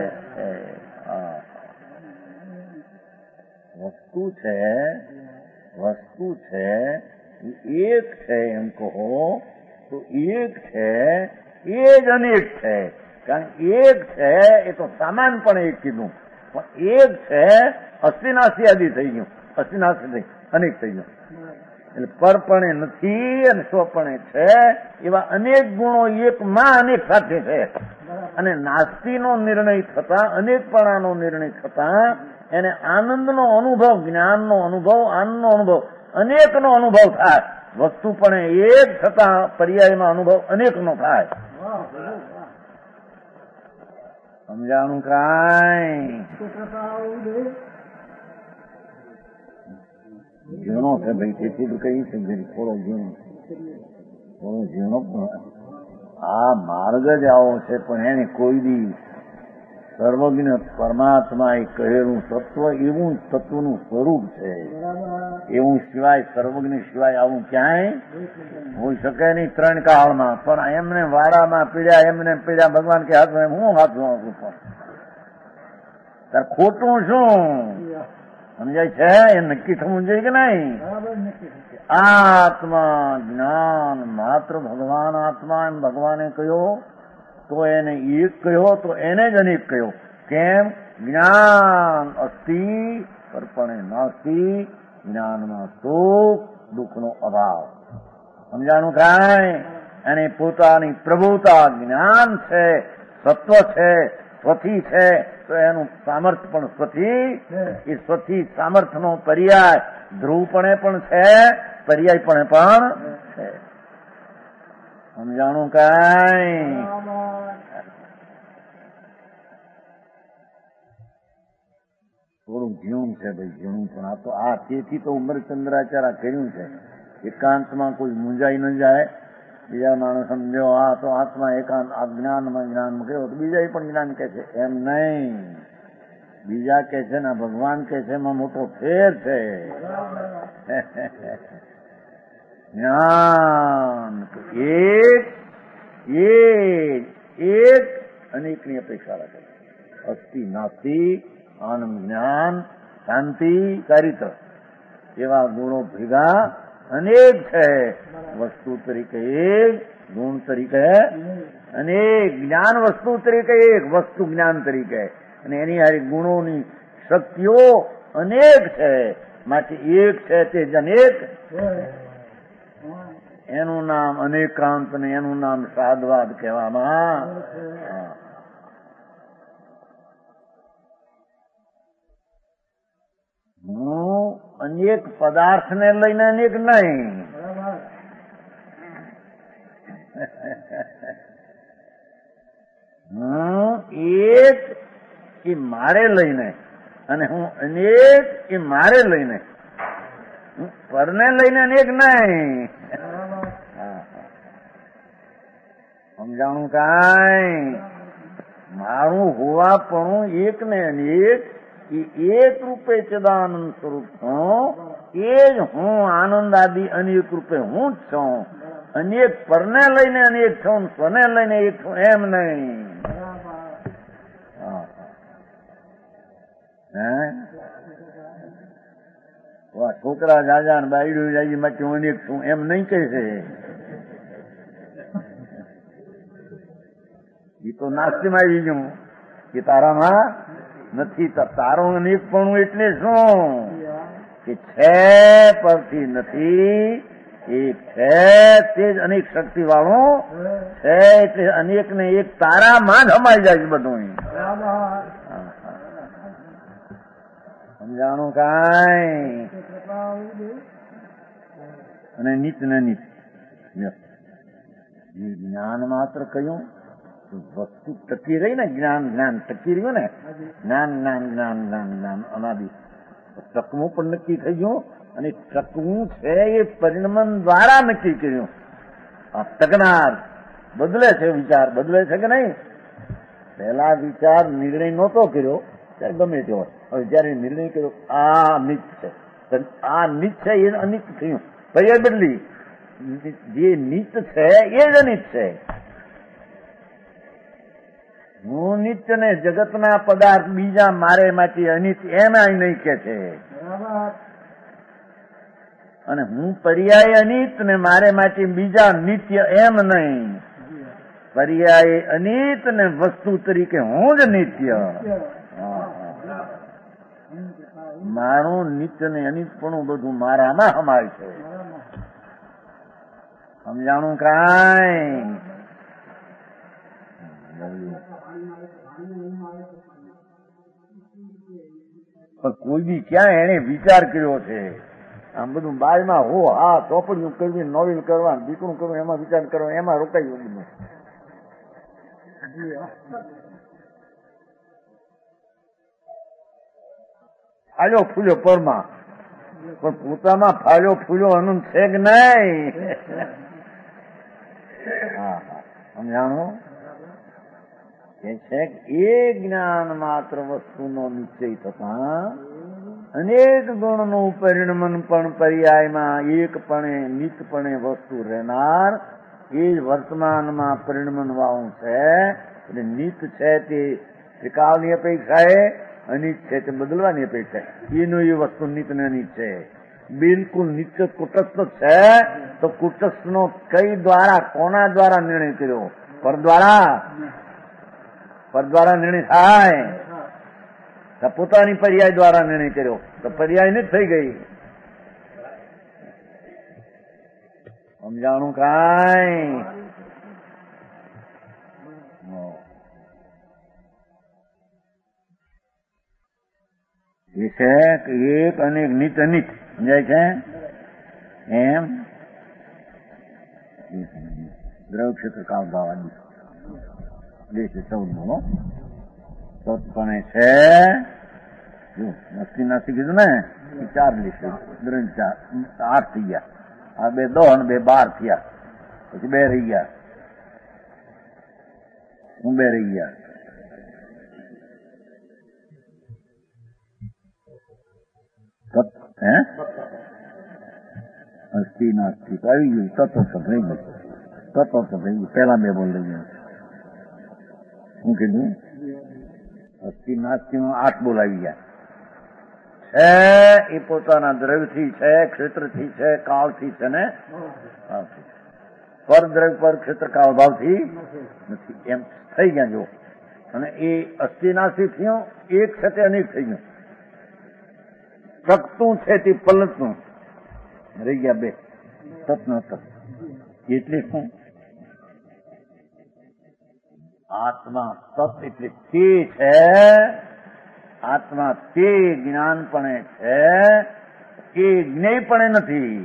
વસ્તુ છે વસ્તુ છે એક છે એમ કહો તો એક છે એ જ અનેક છે. કારણ એક છે એ તો સામાન પણ એક કીધું, પણ એક છે અસ્તિનાશી આદિ થઈ ગયું, અસ્તિનાશી થઈ અનેક થઈ ગયું. એટલે પરપણે નથી અને સ્વપણે છે એવા અનેક ગુણો એકમાં અનેક સાથે છે. અને નાસ્તીનો નિર્ણય થતા અનેકપણાનો નિર્ણય થતા એને આનંદનો અનુભવ, જ્ઞાનનો અનુભવ, આનંદનો અનુભવ, અનેકનો અનુભવ થાય. વસ્તુ પણ એક થતા પર્યાયમાં અનુભવ અનેકનો થાય. સમજાણું કાંઈ? ઝીણો છે ભાઈ, તેથી તો કહી છે થોડો ઝીણો થોડો ઝીણો પણ આ માર્ગ જ આવો છે. પણ એને કોઈ દી સર્વજ્ઞ પરમાત્મા એ કહેલું તત્વ એવું તત્વનું સ્વરૂપ છે. એવું સિવાય સર્વજ્ઞ સિવાય આવું ક્યાંય હોઈ શકે નહીં ત્રણ કાળમાં. પણ એમને વાડામાં પીડ્યા, એમને પીડ્યા, ભગવાન કે હાથમાં હું હાથમાં આપું પણ તાર ખોટું શું સમજાય છે? એ નક્કી થવું જોઈએ કે નહીં? આત્મા જ્ઞાન માત્ર ભગવાન આત્મા એમ ભગવાને કહ્યો તો એને એક કહ્યો તો એને જ અનેક કહ્યો. કેમ? જ્ઞાન અસ્તિ પરપણે નાસ્તિ, જ્ઞાનમાં સુખ દુઃખનો અભાવ. સમજાણું થાય? એને પોતાની પ્રભુતા જ્ઞાન છે, સત્વ છે, સ્વથી છે તો એનું સામર્થ્ય પણ સ્વથી, એ સ્વથી સામર્થ્યનો પર્યાય ધ્રુવપણે પણ છે, પર્યાયપણે પણ છે. સમજાણું કાંઈ? થોડું ઝીણું છે ભાઈ, ઝીણું. પણ આ તો આ તેથી તો ઉમરચંદ્રાચાર્ય કર્યું છે એકાંતમાં કોઈ મૂંઝાઈ ન જાય. બીજા માણસ સમજો આ તો આત્મા એકાંત આ જ્ઞાનમાં જ્ઞાનમાં કહ્યો તો બીજા પણ જ્ઞાન કે છે એમ નહીં. બીજા કે છે ને ભગવાન કે છે એમાં મોટો ફેર છે. જ્ઞાન એક એક એક અનેકની અપેક્ષા રાખે. અસ્થિ નાસ્તિ, આનંદ જ્ઞાન, શાંતિ, ચારિત્ર એવા ગુણો ભેગા અનેક છે. વસ્તુ તરીકે એક, ગુણ તરીકે અનેક, જ્ઞાન વસ્તુ તરીકે એક, વસ્તુ જ્ઞાન તરીકે, અને એની હારી ગુણોની શક્તિઓ અનેક છે. માટે એક છે તે જ અનેક. એનું નામ અનેકાંત ને એનું નામ સાદવાદ કહેવામાં. હું અનેક પદાર્થને લઈને અનેક નહીં. હું એક એ મારે લઈને અને હું અનેક એ મારે લઈને, હું પરને લઈને અનેક નહીં. સમજાણું કાંઈ? મારું હોવાપણું એક ને અનેક એ એક રૂપે ચદાનંદ સ્વરૂપ છું. એ જ હું આનંદ આદિ અનેક રૂપે હું જ છું. અનેક પરને લઈને અનેક છું, સ્વને લઈને એક છું એમ નહીં. છોકરા જાજા ને બાયડું જાજી માટે હું અનેક છું એમ નહીં કહે છે. એ તો નાસ્તીમાં આવી ગયું કે તારામાં નથી. તારું અનેકપણું એટલે શું કે છે પરથી નથી, એક છે તે જ અનેક શક્તિ વાળું છે. એટલે અનેક ને એક તારામાં જ હમાઈ જાય છે બધું. સમજાણું કાંઈ? અને નિત ને નિત જ્ઞાન માત્ર કહ્યું વસ્તુ ટકી રહી ને, જ્ઞાન જ્ઞાન ટકી રહ્યું ને, જ્ઞાન જ્ઞાન જ્ઞાન જ્ઞાન જ્ઞાન અનાદિ ટકવું પણ નક્કી થઈ ગયું. અને ટકવું છે એ પરિણમન દ્વારા નક્કી કર્યું. આ ટકનાર બદલે છે, વિચાર બદલે છે કે નહીં? પહેલા વિચાર નિર્ણય નહોતો કર્યો ત્યારે ગમે તે હોય, હવે જયારે નિર્ણય કર્યો આ અનિત છે, આ નિત છે એ અનિત થયું, પછી બદલી જે નિત છે એ જ અનિત છે. હું નિત્ય ને જગતના પદાર્થ બીજા મારે માંથી અનિત એમાં નહીં કે છે, અને હું પર્યાય અનિત ને મારે માંથી બીજા નિત્ય એમ નહીં. પર્યાય અનિત ને વસ્તુ તરીકે હું જ નિત્ય. મારું નિત્ય ને અનિતપણું બધું મારામાં સમાય છે. સમજાણું કાંઈ? પણ કોઈ બી ક્યાં એને વિચાર કર્યો છે? આમ બધું બાજમાં હો હા ચોપડીઓ કરવી, નોવેલ કરવા, દીકરું કરવું, એમાં વિચાર કરવો, એમાં રોકાઈ બધું. ફાલ્યો ફૂલ્યો પરમાં, પણ પોતામાં ફાલ્યો ફૂલ્યો અનંત છે કે નહીં? હા હા સમજાણું કે છે એ જ્ઞાન માત્ર વસ્તુનો નિશ્ચય થતા અનેક ગુણનું પરિણમન પણ પર્યાયમાં એકપણે નિતપણે વસ્તુ રહેનાર એ જ વર્તમાનમાં પરિણમન વાળું છે. એટલે નિત છે તે ત્રિકાળની અપેક્ષાએ, અનિત છે તે બદલવાની અપેક્ષા. એનો એ વસ્તુ નિત ને અનિત છે. બિલકુલ નિત્ય કુટસ્થ છે તો કુટસ્થ નો કઈ દ્વારા, કોના દ્વારા નિર્ણય કર્યો? પર દ્વારા. પર દ્વારા નિર્ણય થાય, પોતાની પર્યાય દ્વારા નિર્ણય કર્યો તો પર્યાય ની જ થઈ ગઈ. સમજાણું કાંઈ? એ છે કે એક અનેક નિત અનિત સમજાય છે એમ. દ્રવ ક્ષેત્ર કાળ ભાવ આદિ દેશ ચૌદ નો સતપણે છે. નક્કી નથી કીધું ને, ચાર લીસ ત્રણ ચાર આઠ થઈ ગયા. આ બે દસ અને બે બાર થયા, પછી બે રહી ગયા, હું બે રહી ગયા. હે અસ્થિ નાસ્તિ આવી ગયું, તત્વ સભરાઈ ગયું, તત્વ સભરાઈ ગયું. પેલા બે બોલ રહી ગયા. શું કીધું? અસ્થિ નાસ્તિ માં આઠ બોલ આવી ગયા છે. એ પોતાના દ્રવ્યથી છે, ક્ષેત્રથી છે, કાળથી છે ને પર દ્રવ્ય પર ક્ષેત્ર કાળ ભાવથી નથી, એમ થઈ ગયા. જો અને એ અસ્થિ નાસ્તિ થયું, એક છે તે અનેક થઈ ગયું. શકતું છે તે પલટનું રહી ગયા બે, તત્વ તત્વ. એટલે શું? આત્મા તત્વ એટલે તે છે, આત્મા તે જ્ઞાનપણે છે, એ જ્ઞેયપણે નથી.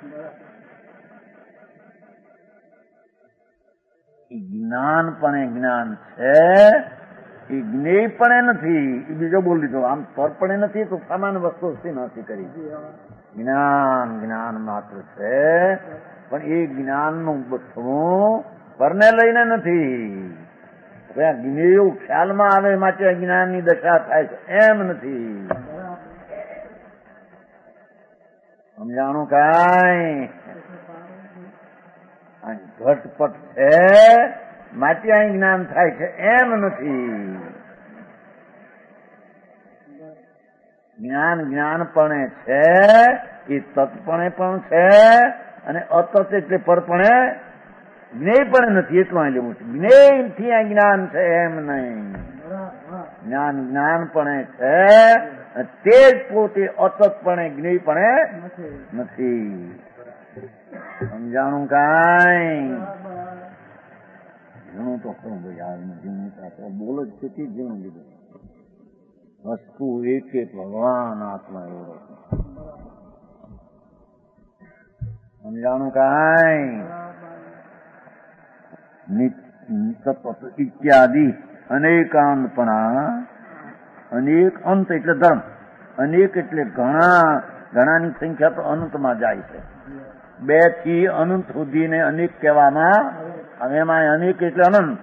એ જ્ઞાનપણે જ્ઞાન છે, એ જ્ઞેયપણે નથી. એ બીજો બોલ દીધો. આમ પરપણે નથી તો સામાન્ય વસ્તુ નથી કરી. જ્ઞાન જ્ઞાન માત્ર છે, પણ એ જ્ઞાનનું બથવું પરને લઈને નથી. જ્ઞેય ખ્યાલમાં આવે માટે અજ્ઞાનની દશા થાય છે એમ નથી. સમજાણું કાંઈ? ઘટપટ છે માટે અહીં જ્ઞાન થાય છે એમ નથી. જ્ઞાન જ્ઞાનપણે છે, એ તત્પણે પણ છે, અને અતત એટલે પરપણે જ્ઞેયપણે નથી. એટલું અહીં લેવું છે. જ્ઞેયથી આ જ્ઞાન છે એમ નહીં. જ્ઞાન જ્ઞાનપણે છે, તે જ પોતે અતતપણે જ્ઞેયપણે નથી. સમજાણું કાંઈ? ઘણું તો ખરું ભાઈ. આ જીવન બોલો જ તેથી જીવન લીધું. વસ્તુ એક એક ભગવાન આત્મા એવો. સમજાણું કાંઈ? ઇત્યાદિ અનેકાંતપણા. અનેક અંત એટલે ધર્મ, અનેક એટલે ઘણા, ઘણાની સંખ્યા તો અનંતમાં જાય છે. બે થી અનંત સુધીને અનેક કહેવામાં હવે એમાં અનેક એટલે અનંત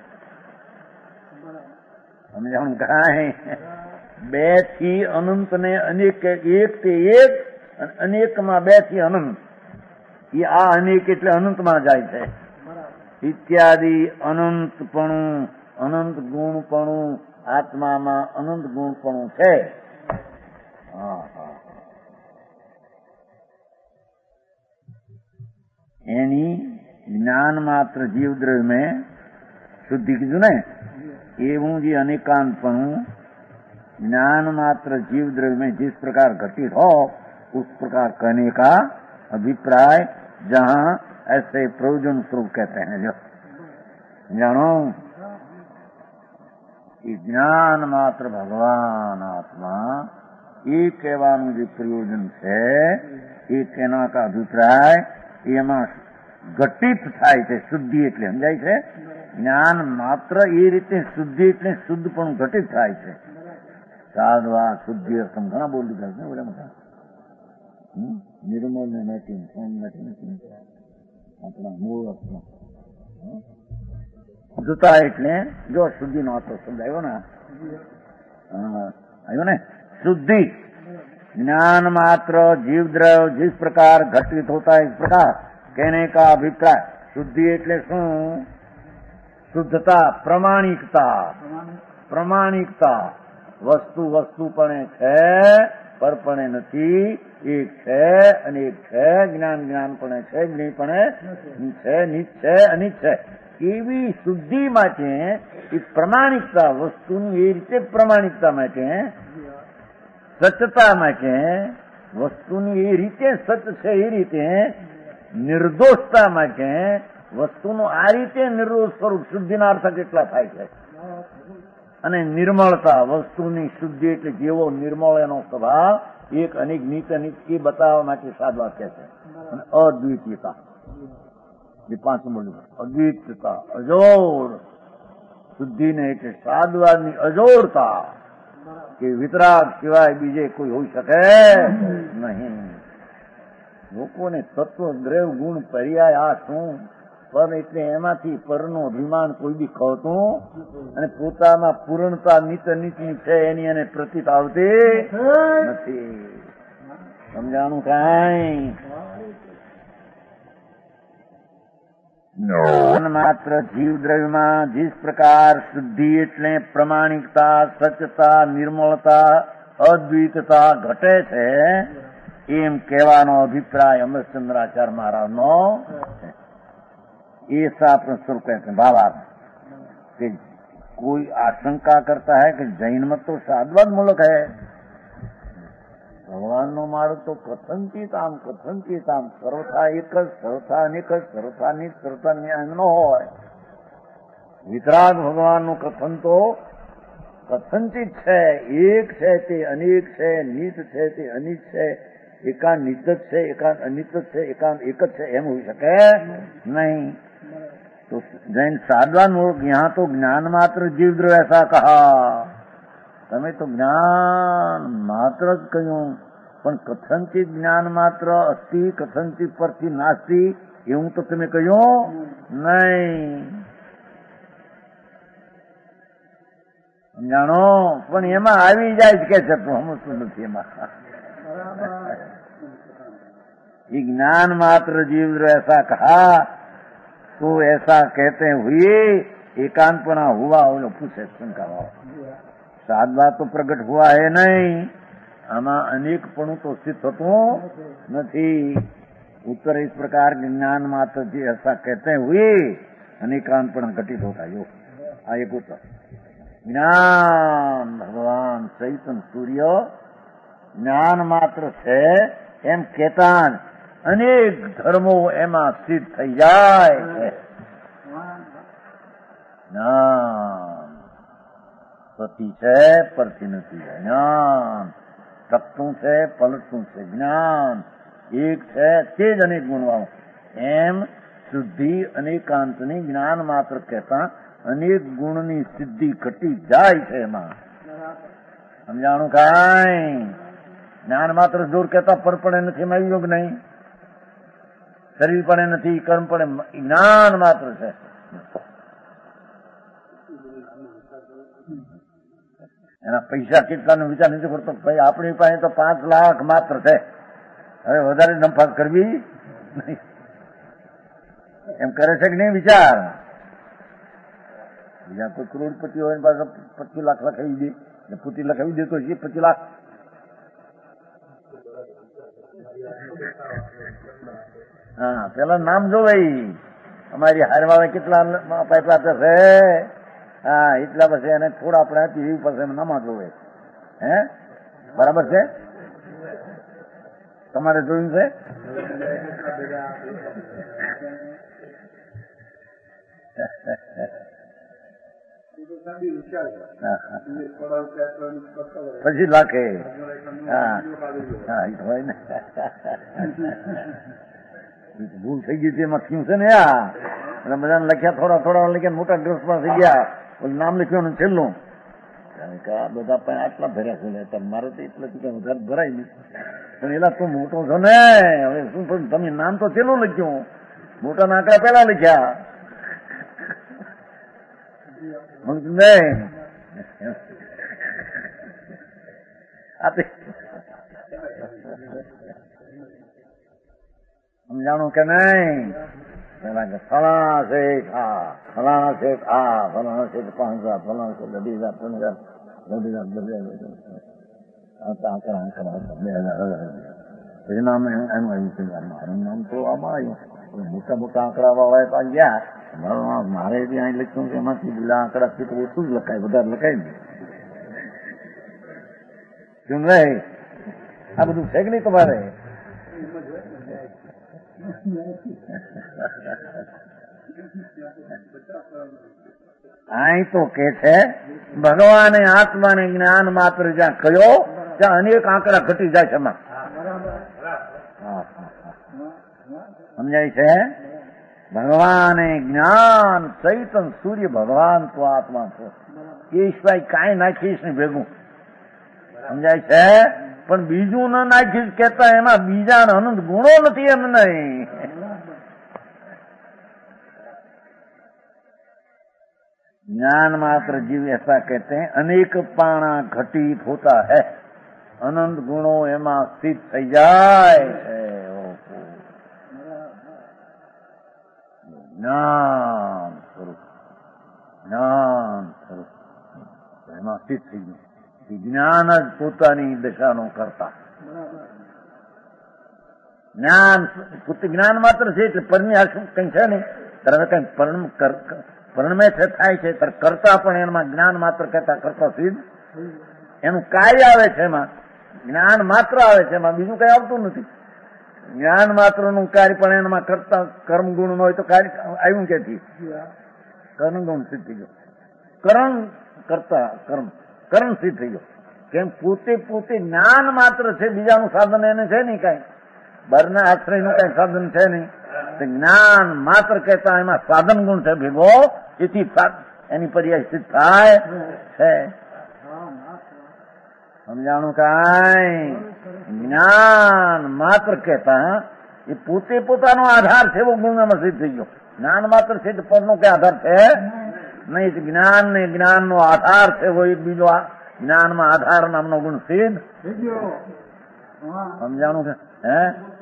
સમજાણું કાંઈ બે થી અનંત ને અનેક એક તે એક અનેકમાં બે થી અનંત એ આ અનેક એટલે અનંતમાં જાય છે ઇત્યાદિ અનંતપણું અનંત ગુણપણું આત્મામાં અનંત ગુણપણું છે એની જ્ઞાન માત્ર જીવદ્રવ્ય में શુદ્ધિ કીધું ને એવું જે अनेकांतपणु ज्ञान मात्र जीव द्रव्य में जिस प्रकार घटित हो उस प्रकार कहने का अभिप्राय जहां ऐसे प्रयोजन स्वरूप कहते हैं जो जानो कि ज्ञान मात्र भगवान आत्मा ये कहेવાનું જે પ્રયોજન છે એ તેના કા અભિપ્રાય એમાં ઘટિત થાય છે શુદ્ધિ એટલે સમજાય છે જ્ઞાન માત્ર એ રીતે શુદ્ધિ એટલે શુદ્ધ પણ ઘટિત થાય છે સાધવા શુદ્ધિ અર્થમ ઘણા બોલ દીધા છે ને બધા મોટા નિર્મળ ને નથી સોમ નથી આપણા મૂળ અર્થમાં શુદ્ધતા એટલે જો શુદ્ધિ નો અર્થ શબ્દ આવ્યો ને આવ્યો ને शुद्धि ज्ञान मात्र जीव द्रव्य जिस प्रकार घटित होता है इस प्रकार कहने का अभिप्राय शुद्धि એટલે શું શુદ્ધતા પ્રમાણિકતા પ્રમાણિકતા વસ્તુ વસ્તુપણે છે પરપણે નથી એક છે અનેક છે જ્ઞાન જ્ઞાનપણે છે જ્ઞેયપણે છે નિત છે અનિત છે એવી શુદ્ધિ માટે એ પ્રમાણિકતા વસ્તુની એ રીતે પ્રમાણિકતા માટે સચતા માટે વસ્તુની એ રીતે સચ છે એ રીતે નિર્દોષતા માટે વસ્તુનું આ રીતે નિર્દોષ સ્વરૂપ શુદ્ધિના અર્થ કેટલા થાય છે અને નિર્મળતા વસ્તુની શુદ્ધિ એટલે જેવો નિર્મળ એનો સ્વભાવ એક અનેક નીત અનેક એ બતાવવા માટે સાદ વાક્ય છે અને અદ્વિતીયતા એ પાંચમું બોલ્યું અદ્વિતીયતા અજોડ શુદ્ધિને એટલે સાદવાદની અજોડતા કે વિતરાગ સિવાય બીજે કોઈ હોઈ શકે નહીં લોકોને તત્વ દ્રવ ગુણ પર્યાય આ શું પર એટલે એમાંથી પરનું અભિમાન કોઈ બી ખવતું અને પોતામાં પૂર્ણતા નિત નીચની છે એની એને પ્રતીત આવતી નથી સમજાણું કાંઈ માત્ર જીવ દ્રવ્યમાં जिस प्रकार शुद्धि એટલે પ્રમાણિકતા સચતા નિર્મળતા અદ્વૈતતા ઘટે છે એમ કહેવાનો અભિપ્રાય અમરચંદ્રાચાર્ય મહારાજનો ये शास्त्र स्वरूप कहते हैं भावार्थ कि कोई आशंका करता है कि जैन मत तो साधवाद मूलक है भगवान नो मार्ग तो कथनचित आम कथनचित आम सर्वथा एक सर्वथा अनेक सर्वथा नित सर्वथा न्याय नो હોય વિતરાગ ભગવાનનું કથન તો કથનચિત છે એક છે તે અનેક છે નિત છે તે અનિત છે એકાંત નિત જ છે એકાંત અનિત જ છે એકાંત એક જ છે એમ હોઈ શકે નહીં तो जैन साधवान मूर्ख यहाँ तो ज्ञान मात्र जीव द्रव्य ऐसा कहा તમે તો જ્ઞાન માત્ર જ કહ્યું પણ કથનચિત જ્ઞાન માત્ર અસ્તિ કથનચિત પરથી નાસ્તિ એવું તો તમે કહ્યું નહીં જાણો પણ એમાં આવી જાય કે છે તું સમજતું નથી એમાં ये ज्ञान मात्र जीव ऐसा कहा तो ऐसा कहते हुए एकांतपना हुआ वो पूछे शंका भाव साधवा तो प्रकट हुआ है नहीं आमा अनेकपणु तो सिद्ध होતું નથી उत्तर इस प्रकार ज्ञान मात्र जी ऐसा कहते हुए अनेकांतपणा घटित होता है आ एक उत्तर ज्ञान भगवान चैतन्य सूर्य ज्ञान मात्र છે એમ કહેતા અનેક ધર્મો એમાં સિદ્ધ થઈ જાય છે જ્ઞાન પ્રતિ છે પરથી નથી જ્ઞાન ટકતું છે પલટતું છે જ્ઞાન એક છે તે જ અનેક ગુણવાળું એમ શુદ્ધિ અનેકાંતની જ્ઞાન માત્ર કહેતા અનેક ગુણની સિદ્ધિ ઘટી જાય છે એમાં સમજાણું કાંઈ જ્ઞાન માત્ર જોર કહેતા પરપડે નથી એમાં યોગ નહીં શરીર પણ નથી, કર્મ પણ જ્ઞાન માત્ર છે. એના પૈસા કેટલાનો વિચાર નથી કરતો. ભાઈ આપણી પાસે તો પાંચ લાખ માત્ર છે, હવે વધારે નફાત કરવી નહીં. એમ કરે છે કે નહીં વિચાર? બીજા કોઈ કરોડપતિ હોય પાસે પચીસ લાખ લખાવી દે, પુતી લખાવી દેતો છે પચીસ લાખ. હા, પેલા નામ જો ભાઈ, અમારી હારવાળા કેટલા પૈસા છે, હા એટલા પછી એને થોડા આપણે આપી એવી પાસે નામાં જોવે. હે બરાબર છે? તમારે જોયું છે? પછી લાખે. હા હા એ હોય ને, ભૂલ થઈ ગઈ હતી એમાં થયું છે ને. આ એટલે બધાને લખ્યા, થોડા થોડા લખ્યા, મોટા ગ્રંથમાં થઈ ગયા. નામ લખ્યું છેલ્લું કે આ બધા પણ આટલા ભર્યા છે, મારે તો એટલે વધારે ભરાય નહીં. પણ એલા તું મોટો છો ને, હવે શું તમે નામ તો છેલ્લું લખ્યું, મોટા આંકડા પેલા લખ્યા. સમજાણું કે નહીં? પેલા કે ફલાણા શેઠ આ, ફલાણા શેઠ આ, ફલાણા શેઠ પાંચ હજાર, ફલાણા શેઠ અઢી હજાર, ત્રણ હજાર, અઢી હજાર, બે હજાર, આંકડા આંકડા બે હજાર. પછી નામ એનું આવ્યું છે, મારું નામ તો આમાં આવ્યું. મોટા મોટા આંકડા વાળા તો ગયા. મારે ત્યાં લખ્યું કે એમાંથી બીજા આંકડા થી તો ઓછું જ લખાય, વધારે લખાય ને. શું રહે આ બધું છે કે નહીં તમારે? અહીં તો કે છે ભગવાને આત્માને જ્ઞાન માત્ર જ્યાં કયો ત્યાં અનેક આંકડા ઘટી જાય છે. એમાં સમજાય છે? ભગવાને જ્ઞાન ચૈતન સૂર્ય ભગવાન તો આત્મા છે, એ સિવાય કાંઈ નાખીશ ને ભેગું. સમજાય છે? પણ બીજું ન નાખીશ કેતા એમાં બીજા અનંત ગુણો નથી એમ નહીં. ज्ञान मात्र जीव ऐसा कहते हैं, अनेक पाणा घटित होता है, अनंत गुणों एमा स्थित થઈ જાય છે. જ્ઞાન સ્વરૂપ, જ્ઞાન સ્વરૂપ એમાં સ્થિત થઈ ગયું. જ્ઞાન જ પોતાની દશાનો કરતા. જ્ઞાન પોતે જ્ઞાન માત્ર છે એટલે પરની આ કઈ છે નહીં. ત્યારે કઈ પરમ પરણમે છે થાય છે ત્યારે કરતા પણ એમાં જ્ઞાન માત્ર કહેતા કરતા સિદ્ધ એનું કાર્ય આવે છે, એમાં જ્ઞાન માત્ર આવે છે, એમાં બીજું કઈ આવતું નથી. જ્ઞાન માત્ર નું કાર્ય પણ એમાં કરતા કર્મ ગુણ ન હોય તો કાર્ય આવ્યું ક્યાંથી? કર્મ ગુણ સિદ્ધ થઈ ગયો. કર્મ કરતા કર્મ કર્મ સિદ્ધ થઈ ગયો. કેમ? પોતે પોતે જ્ઞાન માત્ર છે, બીજાનું સાધન એને છે નહીં, કઈ બહારના આશ્રયનું કઈ સાધન છે નહીં. જ્ઞાન માત્ર કહેતા એમાં સાધન ગુણ છે ભેગો, એથી એની પર્યાય સિદ્ધ થાય છે. સમજાણું? કાંઈ જ્ઞાન માત્ર કહેતા એ પોતે પોતાનો આધાર છે, એવો ગુણ એમાં સિદ્ધ થઈ ગયો. જ્ઞાન માત્ર છે પરનો કે આધાર છે નહીં. જ્ઞાન ને જ્ઞાન નો આધાર છે એવો એક બીજો જ્ઞાનમાં આધાર નામનો ગુણ સિદ્ધ. સમજાણું છે? હે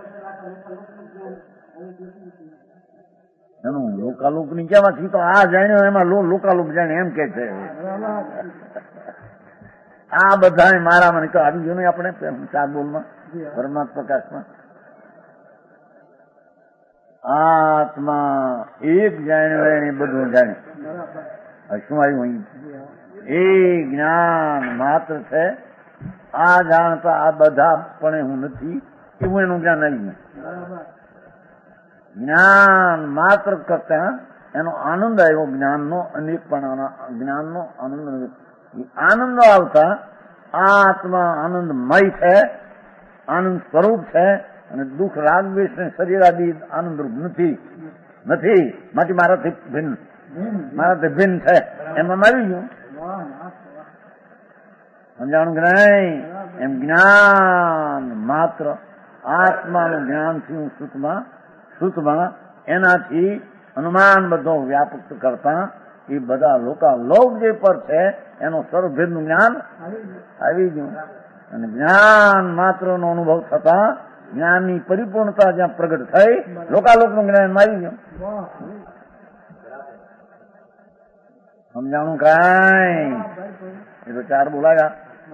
એનું લોકાલુપ ની કેવાથી તો આ જાણ્યો એમાં લોકાલુપ જાણે એમ કે છે. આ બધા મારા મને તો આવી ગયું ને આપણે ચાર બોલમાં પરમાત્મા પ્રકાશમાં આત્મા એક જાણ્યો એને બધું જાણે. શું આવ્યું અહીં? એ જ્ઞાન માત્ર છે. આ જાણતા આ બધા પણ હું નથી એવું એનું જ્ઞાન આવ્યું. જ્ઞાન માત્ર કરતા એનો આનંદ આવ્યો. જ્ઞાનનો અનેક પણ જ્ઞાનનો આનંદ આનંદ આવતા આ આત્મા આનંદમય છે, આનંદ સ્વરૂપ છે, અને દુઃખ રાગ દ્વેષ ને શરીર આદિ આનંદરૂપ નથી નથી માટે મારાથી ભિન્ન મારાથી ભિન્ન છે એમાં આવી ગયું. સમજાણું કે નહીં? એમ જ્ઞાન માત્ર આત્માનું જ્ઞાન થયું સુખમાં સૂતમાં એનાથી અનુમાન બધો વ્યાપક કરતા એ બધા લોકા લોક જે પર છે એનો સર્વભેદનું જ્ઞાન આવી ગયું અને જ્ઞાન માત્રનો અનુભવ થતા જ્ઞાનની પરિપૂર્ણતા જ્યાં પ્રગટ થઈ લોકાલોકનું જ્ઞાન આવી ગયું. સમજાણું કાંઈ? એ તો ચાર બોલાયા.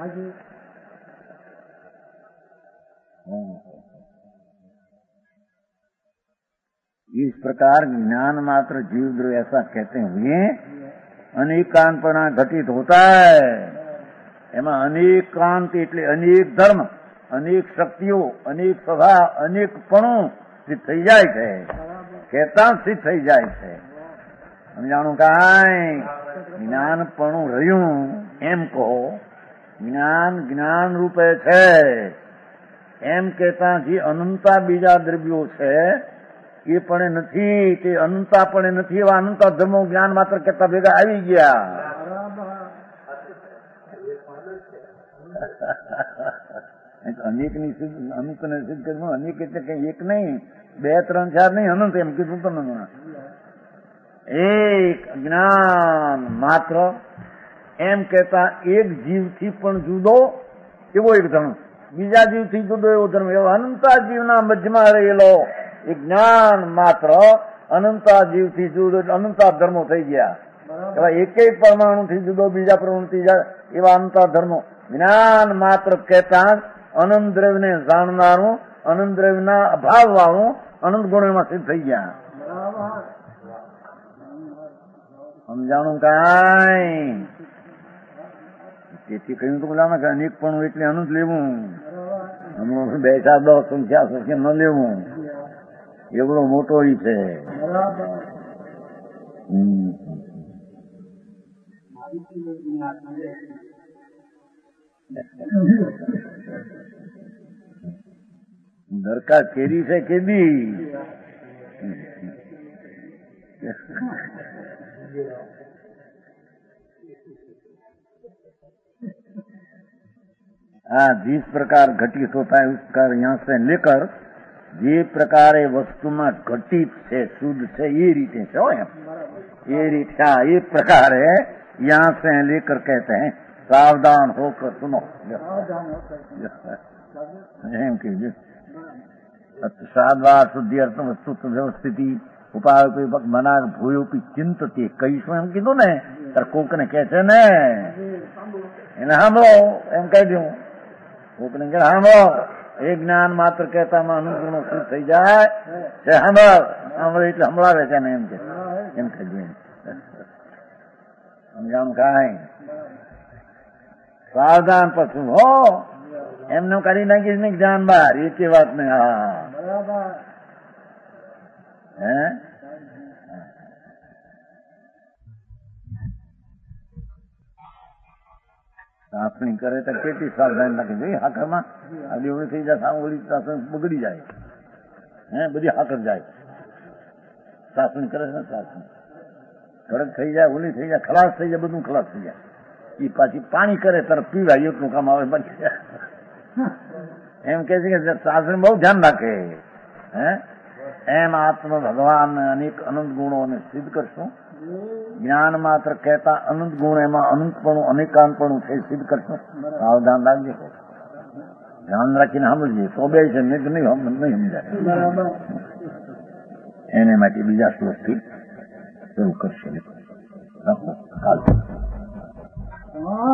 इस प्रकार ज्ञान मात्र जीव द्रव्य ऐसा कहते हुए अनेकांतपणा घटित होता है. एमा अनेकांत એટલે અનેક ધર્મ, અનેક શક્તિઓ, અનેક સ્વભાવ, અનેકપણું સિદ્ધ થઈ જાય છે. કહેતા સિદ્ધ થઈ જાય છે. સમજાણું કાંઈ? જ્ઞાનપણું રહ્યું એમ કહો. જ્ઞાન જ્ઞાન રૂપે છે એમ કહેતા જે અનંતા બીજા દ્રવ્યો છે એ પણ નથી, તે અનંતા પણ નથી. એવા અનંતા ધર્મો જ્ઞાન માત્ર કરતા ભેગા આવી ગયા. અનેક ની સિદ્ધ, અનંત ને સિદ્ધ કર્યું. અનેક એટલે કઈ એક નહીં, બે ત્રણ ચાર નહીં, અનંત એમ કીધું તમને. એક જ્ઞાન માત્ર એમ કહેતા એક જીવથી પણ જુદો એવો એક ધર્મ, બીજા જીવથી જુદો એવો ધર્મ, એવો અનંતા જીવના મધ્યમાં રહેલો એ જ્ઞાન માત્ર અનંતા જીવથી જુદો અનંતા ધર્મો થઈ ગયા. એવા એક એક પરમાણુથી જુદો બીજા પરમાણુથી એવા અનંતા ધર્મો. જ્ઞાન માત્ર કહેતા અનંત દ્રવ્યને જાણનારું, અનંત દ્રવ્યના અભાવ વાળું અનંત ગુણોમાં સિદ્ધ થઈ ગયા. સમજાણું કાંઈ? તેથી કહ્યું તો બોલાવે કે અનેકપણું એટલે અનંત લેવું. હમણાં બે ચાર દસ સંખ્યા સંખ્યા ન લેવું, એવડો મોટો ઈ છે. દરકાર કેરી છે કેદી हाँ जिस प्रकार घटित होता है उस प्रकार यहाँ से लेकर જે પ્રકારે વસ્તુમાં ઘટિત છે, શુદ્ધ છે, એ રીતે છે. એ રીતે हाँ ये प्रकार है. यहाँ से लेकर कहते हैं सावधान होकर सुनो. એમ કીધું સાદવાર શુદ્ધિ અર્થ વસ્તુ વ્યવસ્થિતિ ઉપાય મના ભૂયોપી ચિંતતી કહીશું એમ કીધું ને. તાર કોક ને કે છે ને એને સાંભળો એમ કહી દઉં. કોક ને કે સાંભળો એ જ્ઞાન માત્ર કહેતામાં અનુગુણો શું થઈ જાય છે. સાંભળ સાંભળે એટલે સંભળાવે છે ને એમ કે એમ કહી દઉં. સમજાણું કાંઈ? સાવધાન પછી હો એમને કાઢી નાખીશ ને જ્ઞાન બહાર એ કે વાત ને. હા હે સાસણી કરે તો કેટલી સાવધાની નાખી જોઈએ. હાકરમાં આ દેવડી થઈ જાય, સાંભળી સાસણી બગડી જાય. હે બધી હાકર જાય. સાસણી કરે છે, સાસણી કડક થઈ જાય, ઓલી થઈ જાય, ખલાસ થઈ જાય, બધું ખલાસ થઈ જાય. એ પાછી પાણી કરે તરફ પીવાય એટલું કામ આવે. બચી એમ કે છે કે સાસણી બહુ ધ્યાન રાખે. હે એમ આત્મ ભગવાન અનેક અનંત ગુણોને સિદ્ધ કરશું. જ્ઞાન માત્ર કહેતા અનંત ગુણ એમાં અનંતપણું અનેકાંતપણું છે સિદ્ધ કરશું. સાવધાન રાખજે, ધ્યાન રાખીને સમજજે. તો બે છે નહીં નહીં સમજાય. એને માટે બીજા શ્લોકથી શરૂ કરશે. કાલ